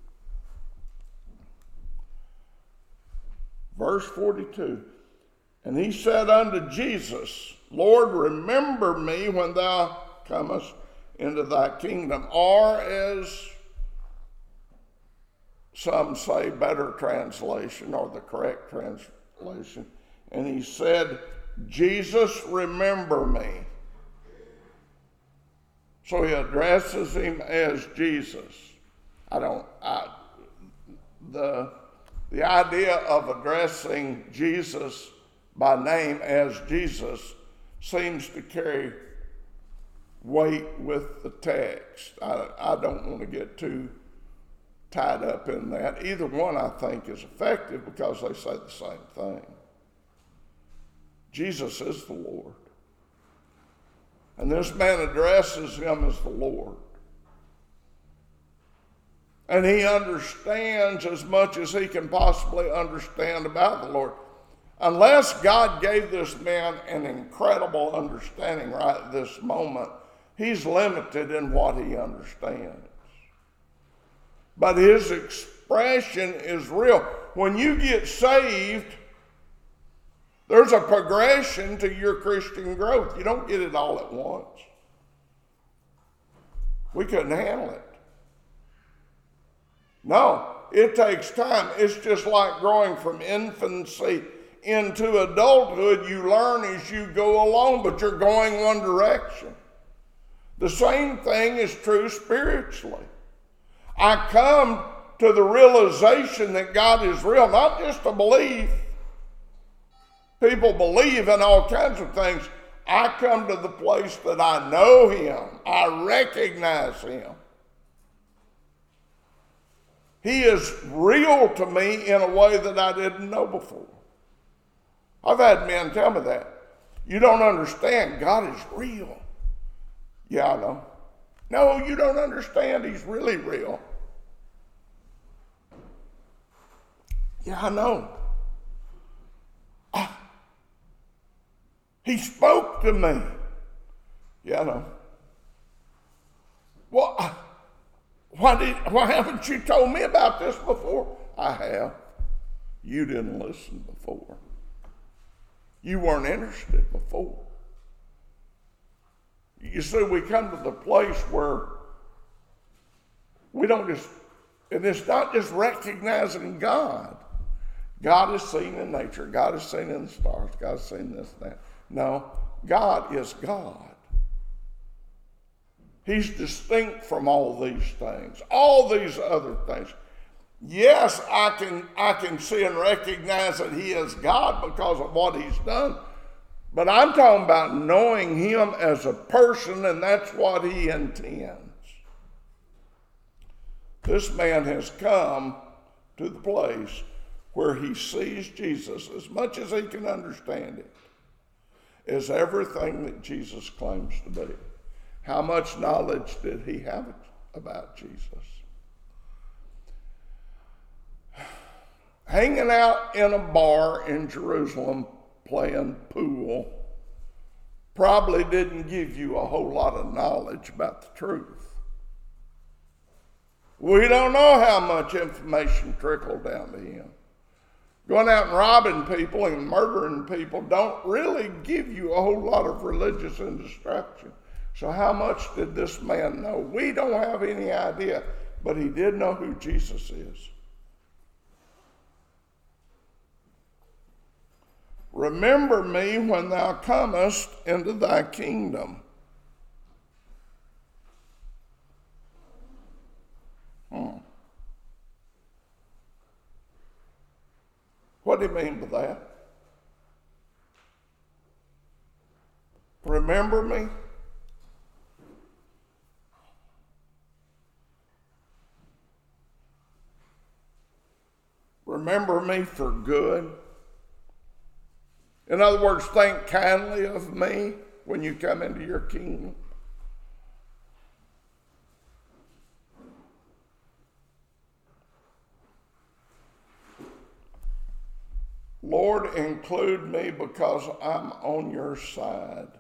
Verse forty-two. And he said unto Jesus, Lord, remember me when thou comest into thy kingdom. Or as some say, better translation, or the correct translation. And he said, Jesus, remember me. So he addresses him as Jesus. I don't, I, the, the idea of addressing Jesus by name as Jesus seems to carry weight with the text. I, I don't want to get too tied up in that. Either one, I think, is effective because they say the same thing. Jesus is the Lord. And this man addresses him as the Lord. And he understands as much as he can possibly understand about the Lord. Unless God gave this man an incredible understanding right at this moment, he's limited in what he understands. But his expression is real. When you get saved, there's a progression to your Christian growth. You don't get it all at once. We couldn't handle it. No, it takes time. It's just like growing from infancy into adulthood. You learn as you go along, but you're going one direction. The same thing is true spiritually. I come to the realization that God is real, not just a belief. People believe in all kinds of things. I come to the place that I know him. I recognize him. He is real to me in a way that I didn't know before. I've had men tell me that. You don't understand. God is real. Yeah, I know. No, you don't understand. He's really real. Yeah, I know. Ah, he spoke to me. Yeah, I know. Well, why did, why haven't you told me about this before? I have. You didn't listen before. You weren't interested before. You see, we come to the place where we don't just, and it's not just recognizing God. God is seen in nature. God is seen in the stars. God is seen this and that. No, God is God. He's distinct from all these things, all these other things. Yes, I can, I can see and recognize that he is God because of what he's done. But I'm talking about knowing him as a person, and that's what he intends. This man has come to the place where he sees Jesus, as much as he can understand it, as everything that Jesus claims to be. How much knowledge did he have about Jesus? Hanging out in a bar in Jerusalem playing pool probably didn't give you a whole lot of knowledge about the truth. We don't know how much information trickled down to him. Going out and robbing people and murdering people don't really give you a whole lot of religious instruction. So how much did this man know? We don't have any idea, but he did know who Jesus is. Remember me when thou comest into thy kingdom. Hmm. What do you mean by that? Remember me? Remember me for good. In other words, think kindly of me when you come into your kingdom. Lord, include me because I'm on your side.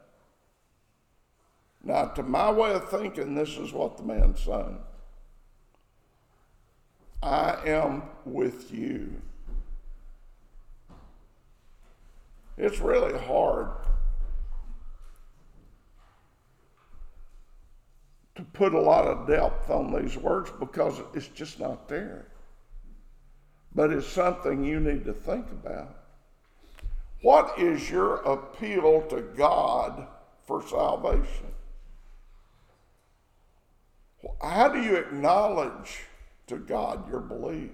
Now, to my way of thinking, this is what the man's saying. I am with you. It's really hard to put a lot of depth on these words because it's just not there. But it's something you need to think about. What is your appeal to God for salvation? How do you acknowledge to God your belief?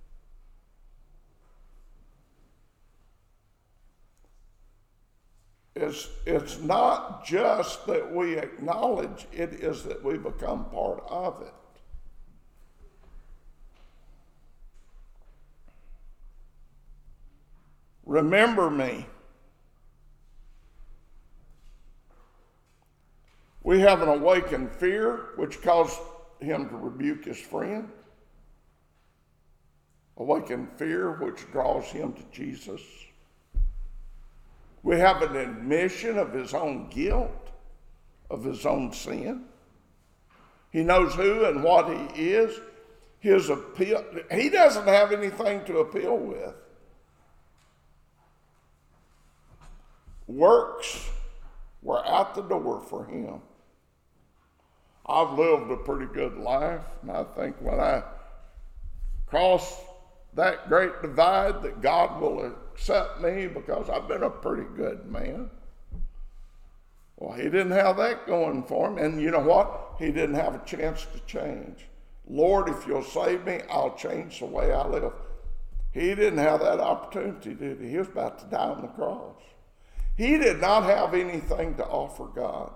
It's, it's not just that we acknowledge, it is that we become part of it. Remember me. We have an awakened fear, which caused him to rebuke his friend. Awakened fear, which draws him to Jesus. We have an admission of his own guilt, of his own sin. He knows who and what he is. His appeal, he doesn't have anything to appeal with. Works were out the door for him. I've lived a pretty good life, and I think when I cross that great divide that God will accept me because I've been a pretty good man. Well, he didn't have that going for him, and you know what? He didn't have a chance to change. Lord, if you'll save me, I'll change the way I live. He didn't have that opportunity, did he? He was about to die on the cross. He did not have anything to offer God.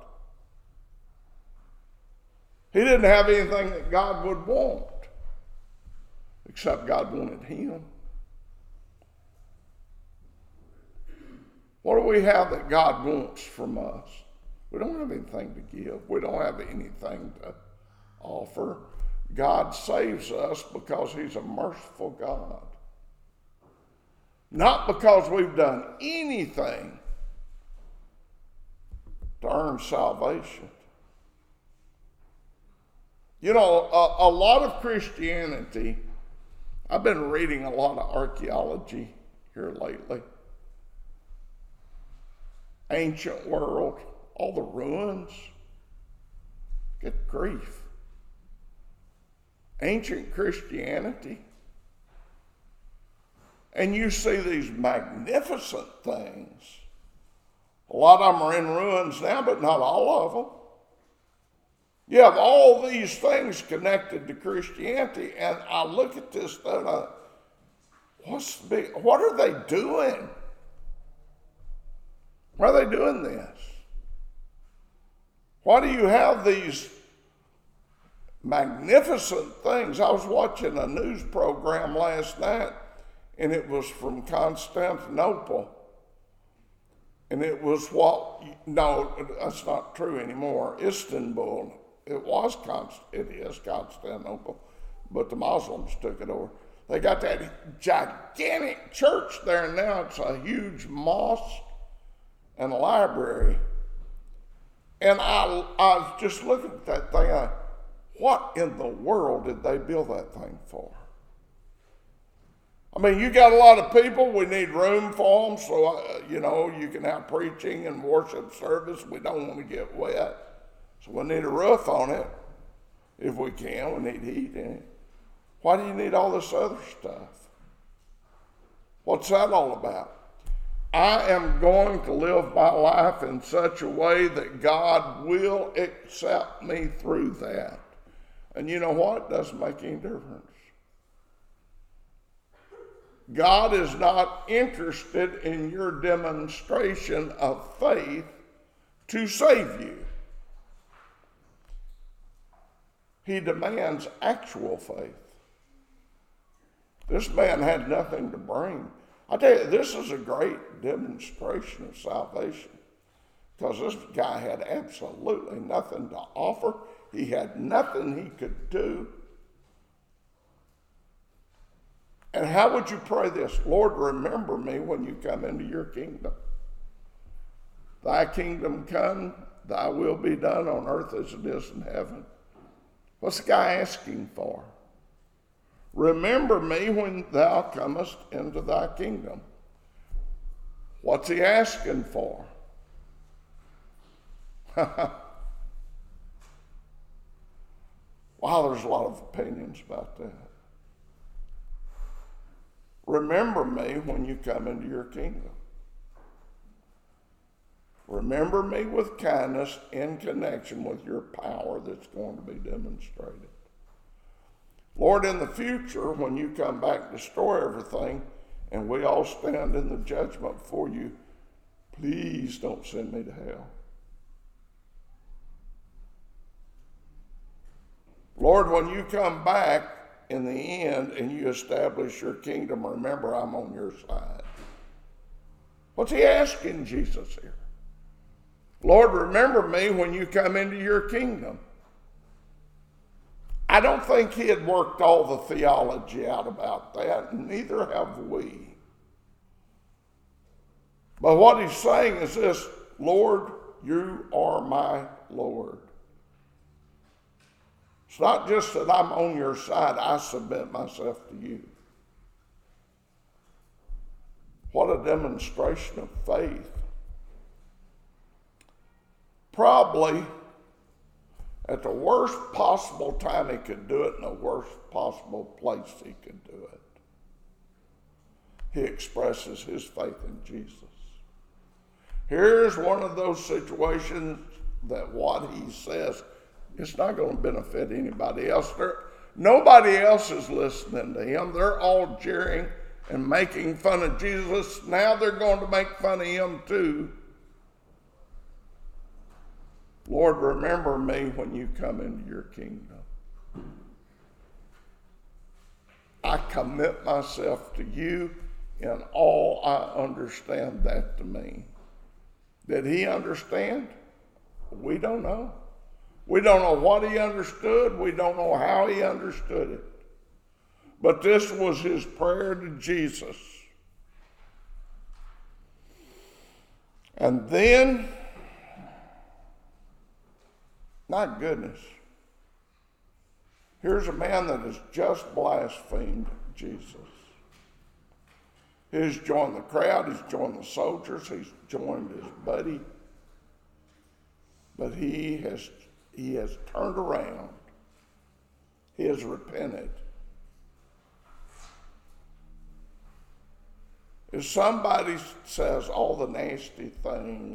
He didn't have anything that God would want, except God wanted him. What do we have that God wants from us? We don't have anything to give. We don't have anything to offer. God saves us because he's a merciful God. Not because we've done anything to earn salvation. You know, a, a lot of Christianity, I've been reading a lot of archaeology here lately. Ancient world, all the ruins. Good grief. Ancient Christianity. And you see these magnificent things. A lot of them are in ruins now, but not all of them. You have all these things connected to Christianity, and I look at this and I, what's the big, what are they doing? Why are they doing this? Why do you have these magnificent things? I was watching a news program last night, and it was from Constantinople. And it was what, no, that's not true anymore, Istanbul. It was, Const, it is Constantinople, but the Muslims took it over. They got that gigantic church there now. It's a huge mosque and a library. And I, I was just looking at that thing. I, what in the world did they build that thing for? I mean, you got a lot of people. We need room for them, so, uh, you know, you can have preaching and worship service. We don't want to get wet. So we need a roof on it. If we can, we need heat in it. Why do you need all this other stuff? What's that all about? I am going to live my life in such a way that God will accept me through that. And you know what? It doesn't make any difference. God is not interested in your demonstration of faith to save you. He demands actual faith. This man had nothing to bring. I tell you, this is a great demonstration of salvation, because this guy had absolutely nothing to offer. He had nothing he could do. And how would you pray this? Lord, remember me when you come into your kingdom. Thy kingdom come, thy will be done on earth as it is in heaven. What's the guy asking for? Remember me when thou comest into thy kingdom. What's he asking for? Wow, there's a lot of opinions about that. Remember me when you come into your kingdom. Remember me with kindness in connection with your power that's going to be demonstrated. Lord, in the future, when you come back and destroy everything, and we all stand in the judgment before you, please don't send me to hell. Lord, when you come back in the end and you establish your kingdom, remember I'm on your side. What's he asking Jesus here? Lord, remember me when you come into your kingdom. I don't think he had worked all the theology out about that, and neither have we. But what he's saying is this: Lord, you are my Lord. It's not just that I'm on your side, I submit myself to you. What a demonstration of faith. Probably at the worst possible time he could do it, in the worst possible place he could do it, he expresses his faith in Jesus. Here's one of those situations that what he says, it's not going to benefit anybody else. There, nobody else is listening to him. They're all jeering and making fun of Jesus. Now they're going to make fun of him too. Lord, remember me when you come into your kingdom. I commit myself to you in all I understand that to mean. Did he understand? We don't know. We don't know what he understood. We don't know how he understood it. But this was his prayer to Jesus. And then, my goodness, here's a man that has just blasphemed Jesus. He's joined the crowd, he's joined the soldiers, he's joined his buddy. But he has, he has turned around. He has repented. If somebody says all the nasty things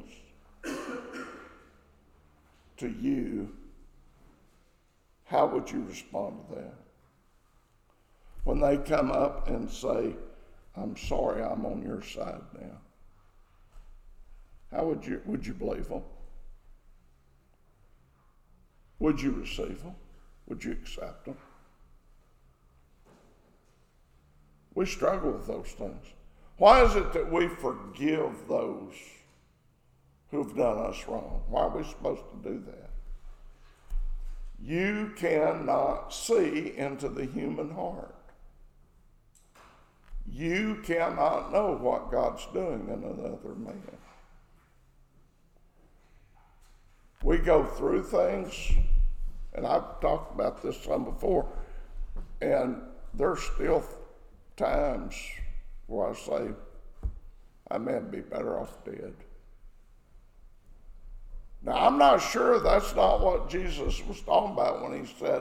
to you, how would you respond to that? When they come up and say, I'm sorry, I'm on your side now. How would you, would you believe them? Would you receive them? Would you accept them? We struggle with those things. Why is it that we forgive those who've done us wrong? Why are we supposed to do that? You cannot see into the human heart. You cannot know what God's doing in another man. We go through things, and I've talked about this some before, and there's still times where I say, I may be better off dead. Now, I'm not sure that's not what Jesus was talking about when he said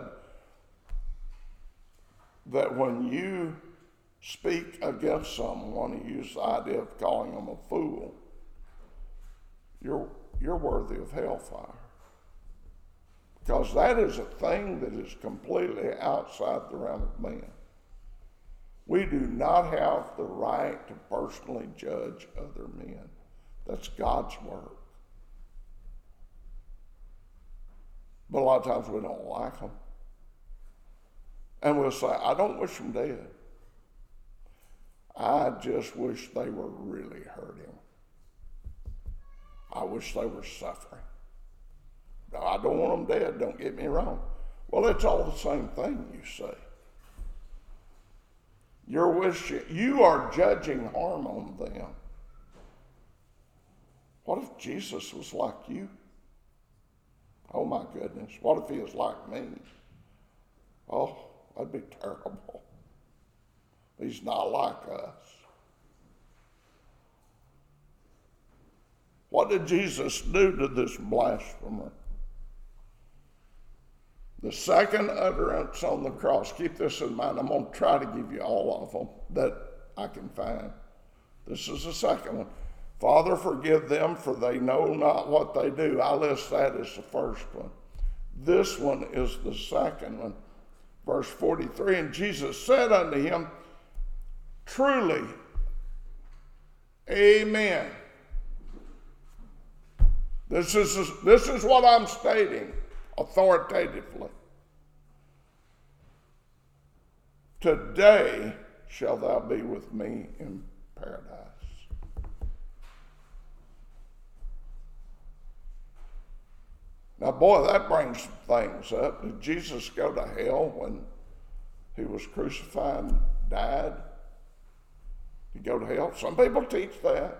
that when you speak against someone, he used the idea of calling them a fool. You're, you're worthy of hellfire. Because that is a thing that is completely outside the realm of man. We do not have the right to personally judge other men. That's God's work. But a lot of times we don't like them. And we'll say, I don't wish them dead. I just wish they were really hurting. I wish they were suffering. No, I don't want them dead, don't get me wrong. Well, it's all the same thing, you say. You're wishing, you are judging harm on them. What if Jesus was like you? Oh my goodness, what if he was like me? Oh, that'd be terrible. He's not like us. What did Jesus do to this blasphemer? The second utterance on the cross, keep this in mind, I'm going to try to give you all of them that I can find. This is the second one. Father, forgive them, for they know not what they do. I list that as the first one. This one is the second one. Verse forty-three, and Jesus said unto him, truly, amen. This is, this is what I'm stating authoritatively. Today shalt thou be with me in paradise. Now, boy, that brings some things up. Did Jesus go to hell when he was crucified and died? Did he go to hell? Some people teach that.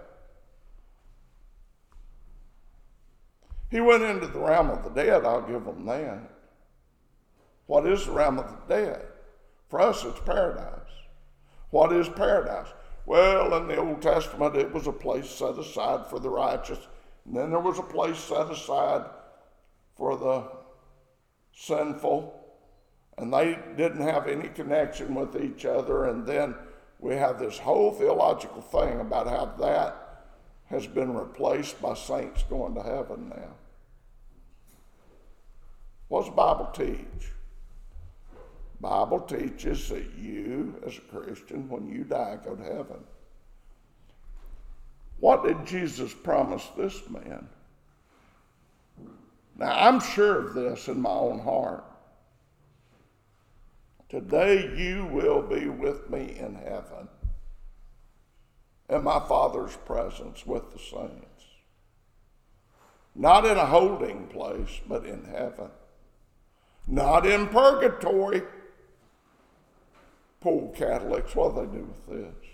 He went into the realm of the dead, I'll give them that. What is the realm of the dead? For us, it's paradise. What is paradise? Well, in the Old Testament, it was a place set aside for the righteous. And then there was a place set aside for the sinful. And they didn't have any connection with each other. And then we have this whole theological thing about how that has been replaced by saints going to heaven now. What does the Bible teach? The Bible teaches that you, as a Christian, when you die, go to heaven. What did Jesus promise this man? Now, I'm sure of this in my own heart. Today you will be with me in heaven, in my Father's presence with the saints. Not in a holding place, but in heaven. Not in purgatory. Poor Catholics, what do they do with this?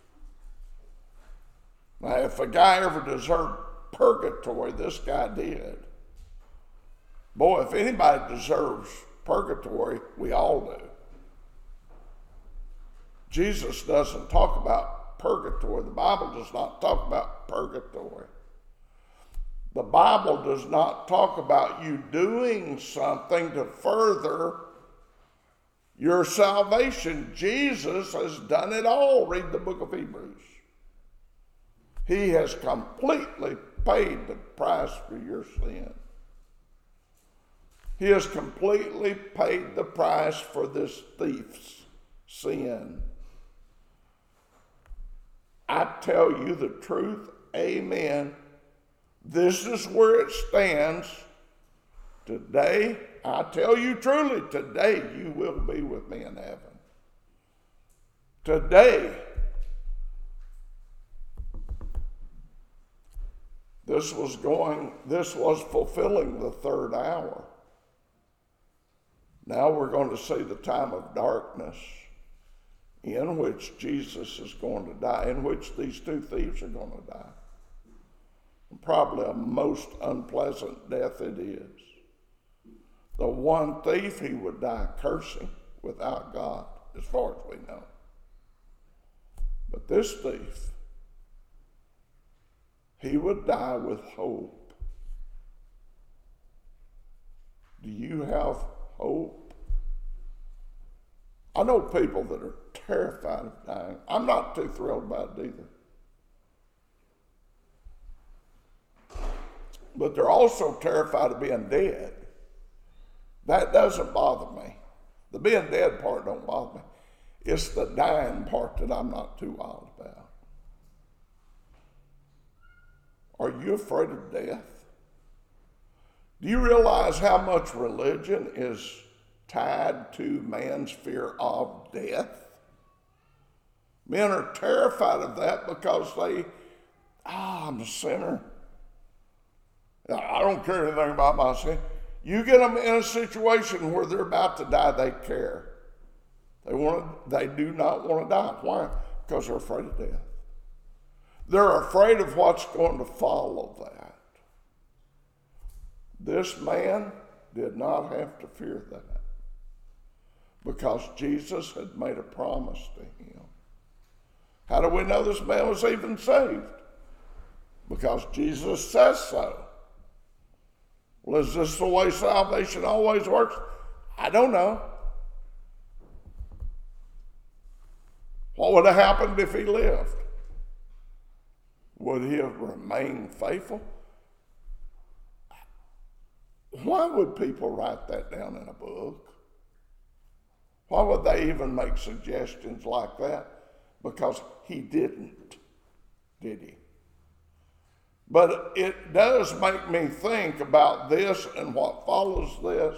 Now, if a guy ever deserved purgatory, this guy did. Boy, if anybody deserves purgatory, we all do. Jesus doesn't talk about purgatory. The Bible does not talk about purgatory. The Bible does not talk about you doing something to further your salvation. Jesus has done it all. Read the book of Hebrews. He has completely paid the price for your sin. He has completely paid the price for this thief's sin. I tell you the truth, amen. This is where it stands. Today, I tell you truly, today you will be with me in heaven. Today. This was going, this was fulfilling the third hour. Now we're going to see the time of darkness in which Jesus is going to die, in which these two thieves are going to die. Probably a most unpleasant death it is. The one thief, he would die cursing without God, as far as we know. But this thief, he would die with hope. Do you have hope? I know people that are terrified of dying. I'm not too thrilled about it either. But they're also terrified of being dead. That doesn't bother me. The being dead part don't bother me. It's the dying part that I'm not too wild about. Are you afraid of death? Do you realize how much religion is tied to man's fear of death? Men are terrified of that because they, ah, oh, I'm a sinner. I don't care anything about my sin. You get them in a situation where they're about to die, they care. They want. They do not want to die. Why? Because they're afraid of death. They're afraid of what's going to follow that. This man did not have to fear that because Jesus had made a promise to him. How do we know this man was even saved? Because Jesus says so. Well, is this the way salvation always works? I don't know. What would have happened if he lived? Would he have remained faithful? Why would people write that down in a book? Why would they even make suggestions like that? Because he didn't, did he? But it does make me think about this and what follows this.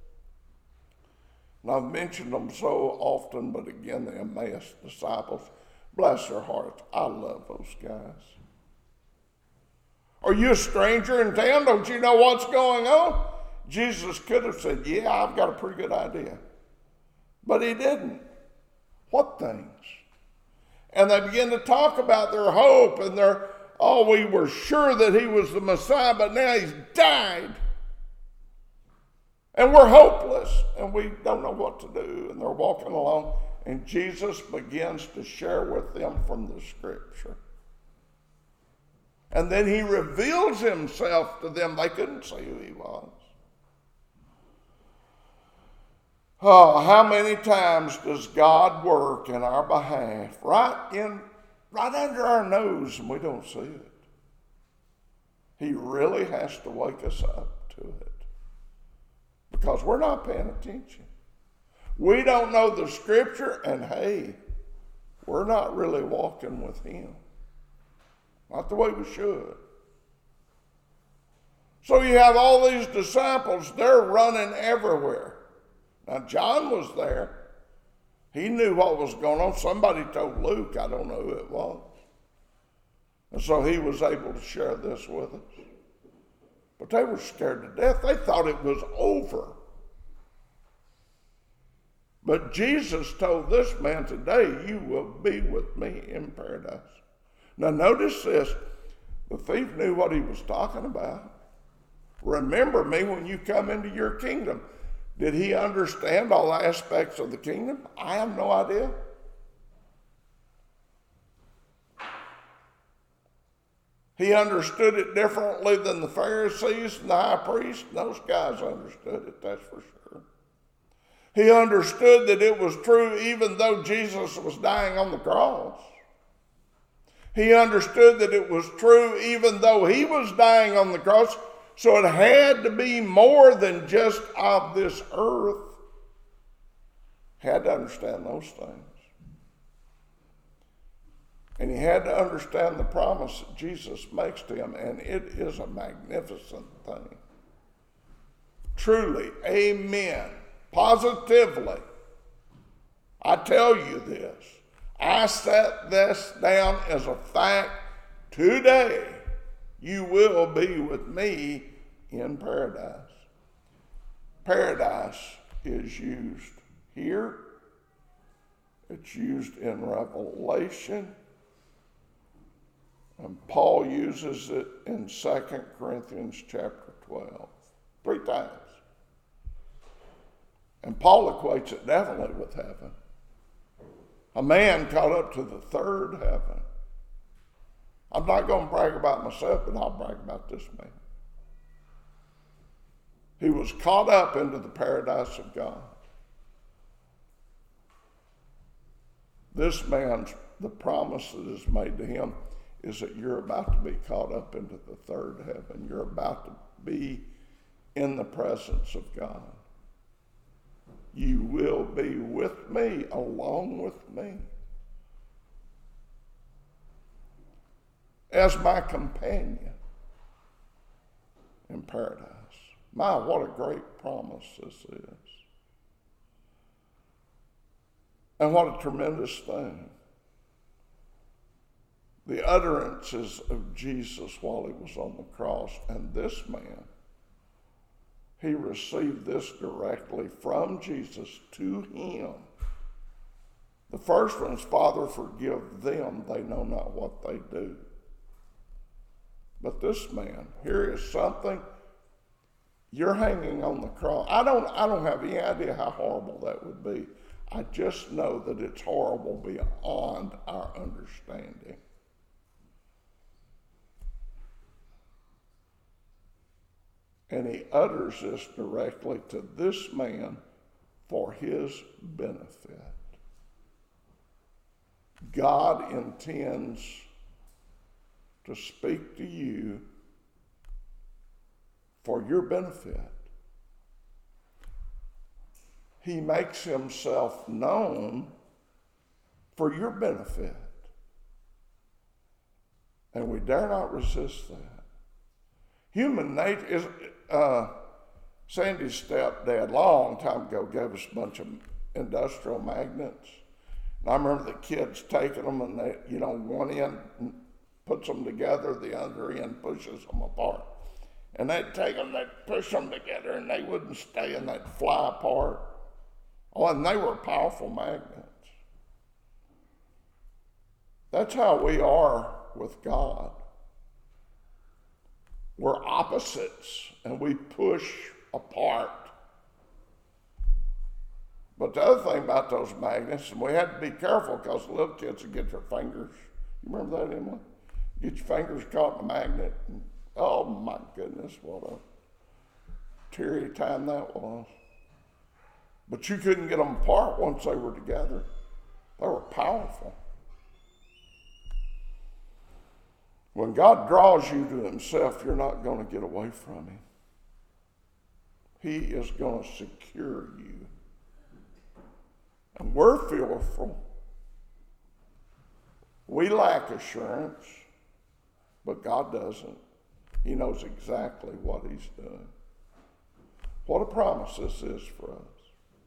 And I've mentioned them so often, but again, the Emmaus disciples, bless their hearts. I love those guys. Are you a stranger in town? Don't you know what's going on? Jesus could have said, yeah, I've got a pretty good idea. But he didn't. What things? And they begin to talk about their hope and their, oh, we were sure that he was the Messiah, but now he's died. And we're hopeless, and we don't know what to do. And they're walking along, and Jesus begins to share with them from the Scripture. And then he reveals himself to them. They couldn't see who he was. Oh, how many times does God work in our behalf, right in, right under our nose, and we don't see it? He really has to wake us up to it because we're not paying attention. We don't know the Scripture, and hey, we're not really walking with him. Not the way we should. So you have all these disciples, they're running everywhere. Now, John was there. He knew what was going on. Somebody told Luke, I don't know who it was. And so he was able to share this with us. But they were scared to death. They thought it was over. But Jesus told this man, today you will be with me in paradise. Now, notice this. The thief knew what he was talking about. Remember me when you come into your kingdom. Did he understand all aspects of the kingdom? I have no idea. He understood it differently than the Pharisees and the high priest. Those guys understood it, that's for sure. He understood that it was true even though Jesus was dying on the cross. He understood that it was true even though he was dying on the cross. So it had to be more than just of this earth. He had to understand those things. And he had to understand the promise that Jesus makes to him, and it is a magnificent thing. Truly, amen. Positively, I tell you this. I set this down as a fact today. You will be with me in paradise. Paradise is used here. It's used in Revelation. And Paul uses it in Second Corinthians chapter twelve. Three times. And Paul equates it definitely with heaven. A man caught up to the third heaven. I'm not going to brag about myself, but I'll brag about this man. He was caught up into the paradise of God. This man's, the promise that is made to him is that you're about to be caught up into the third heaven. You're about to be in the presence of God. You will be with me, along with me, as my companion in paradise. My, what a great promise this is. And what a tremendous thing. The utterances of Jesus while he was on the cross, and this man, he received this directly from Jesus to him. The first one's, Father, forgive them. They know not what they do. But this man, here is something. You're hanging on the cross. I don't, I don't have any idea how horrible that would be. I just know that it's horrible beyond our understanding. And he utters this directly to this man for his benefit. God intends to speak to you for your benefit. He makes himself known for your benefit. And we dare not resist that. Human nature is, uh, Sandy's stepdad, long time ago, gave us a bunch of industrial magnets. And I remember the kids taking them, and they, you know, one end puts them together, the other end pushes them apart. And they'd take them, they'd push them together, and they wouldn't stay, and they'd fly apart. Oh, and they were powerful magnets. That's how we are with God. We're opposites, and we push apart. But the other thing about those magnets, and we had to be careful because the little kids would get their fingers. You remember that, Emily? Get your fingers caught in a magnet. And, oh, my goodness, what a teary time that was. But you couldn't get them apart once they were together. They were powerful. When God draws you to himself, you're not going to get away from him. He is going to secure you. And we're fearful. We lack assurance, but God doesn't. He knows exactly what he's doing. What a promise this is for us.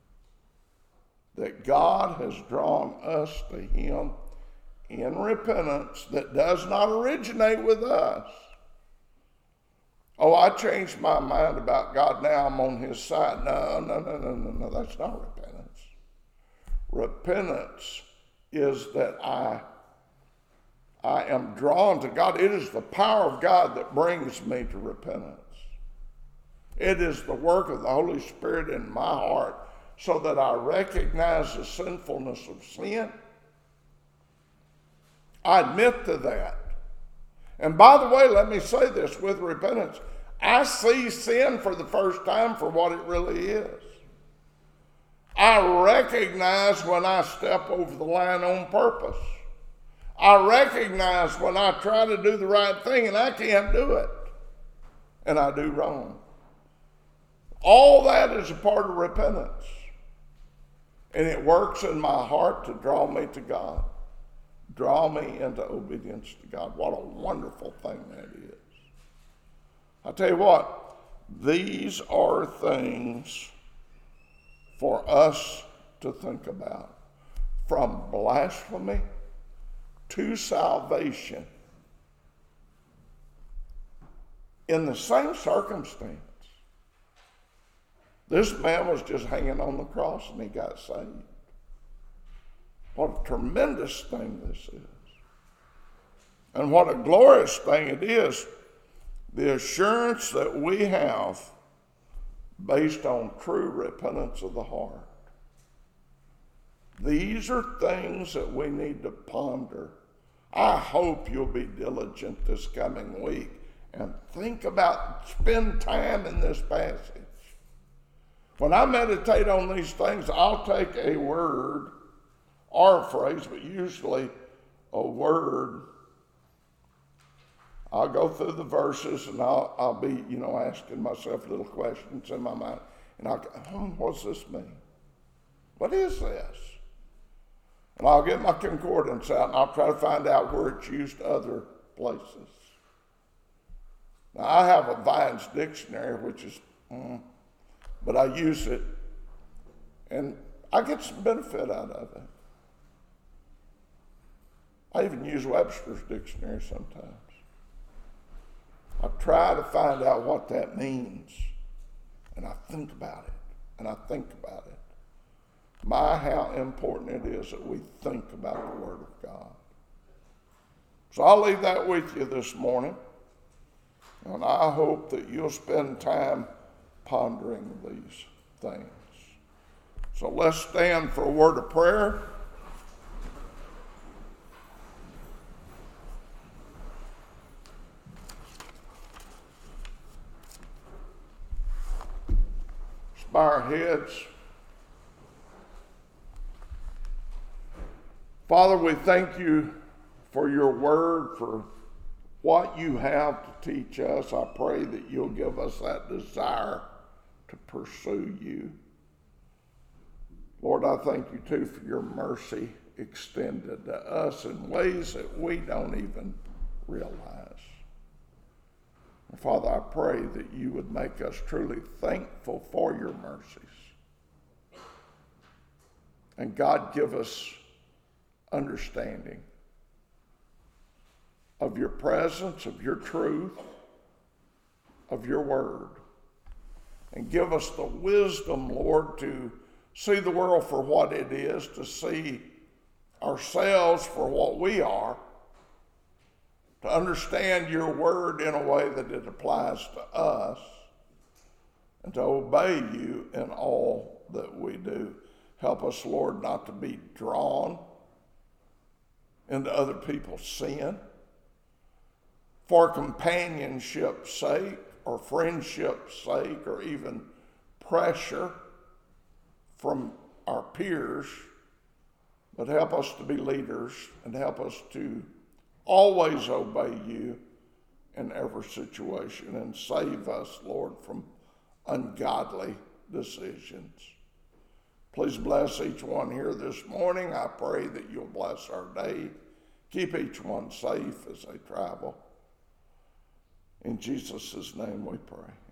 That God has drawn us to him in repentance that does not originate with us. Oh, I changed my mind about God, now I'm on his side. No, no, no, no, no, no, that's not repentance. Repentance is that I, I am drawn to God. It is the power of God that brings me to repentance. It is the work of the Holy Spirit in my heart so that I recognize the sinfulness of sin. I admit to that. And by the way, let me say this with repentance. I see sin for the first time for what it really is. I recognize when I step over the line on purpose. I recognize when I try to do the right thing and I can't do it. And I do wrong. All that is a part of repentance. And it works in my heart to draw me to God. Draw me into obedience to God. What a wonderful thing that is. I tell you what, these are things for us to think about. From blasphemy to salvation in the same circumstance. This man was just hanging on the cross and he got saved. What a tremendous thing this is. And what a glorious thing it is. The assurance that we have based on true repentance of the heart. These are things that we need to ponder. I hope you'll be diligent this coming week and think about, spend time in this passage. When I meditate on these things, I'll take a word or a phrase, but usually a word. I'll go through the verses and I'll, I'll be, you know, asking myself little questions in my mind. And I'll go, oh, what does this mean? What is this? And I'll get my concordance out and I'll try to find out where it's used other places. Now, I have a Vine's dictionary, which is, mm, but I use it and I get some benefit out of it. I even use Webster's dictionary sometimes. I try to find out what that means, and I think about it, and I think about it. My, how important it is that we think about the Word of God. So I'll leave that with you this morning, and I hope that you'll spend time pondering these things. So let's stand for a word of prayer. Bow our heads. Father, we thank you for your word, for what you have to teach us. I pray that you'll give us that desire to pursue you. Lord, I thank you too for your mercy extended to us in ways that we don't even realize. Father, I pray that you would make us truly thankful for your mercies. And God, give us understanding of your presence, of your truth, of your word. And give us the wisdom, Lord, to see the world for what it is, to see ourselves for what we are, to understand your word in a way that it applies to us, and to obey you in all that we do. Help us, Lord, not to be drawn into other people's sin for companionship's sake or friendship's sake or even pressure from our peers, but help us to be leaders and help us to always obey you in every situation, and save us, Lord, from ungodly decisions. Please bless each one here this morning. I pray that you'll bless our day. Keep each one safe as they travel. In Jesus' name we pray.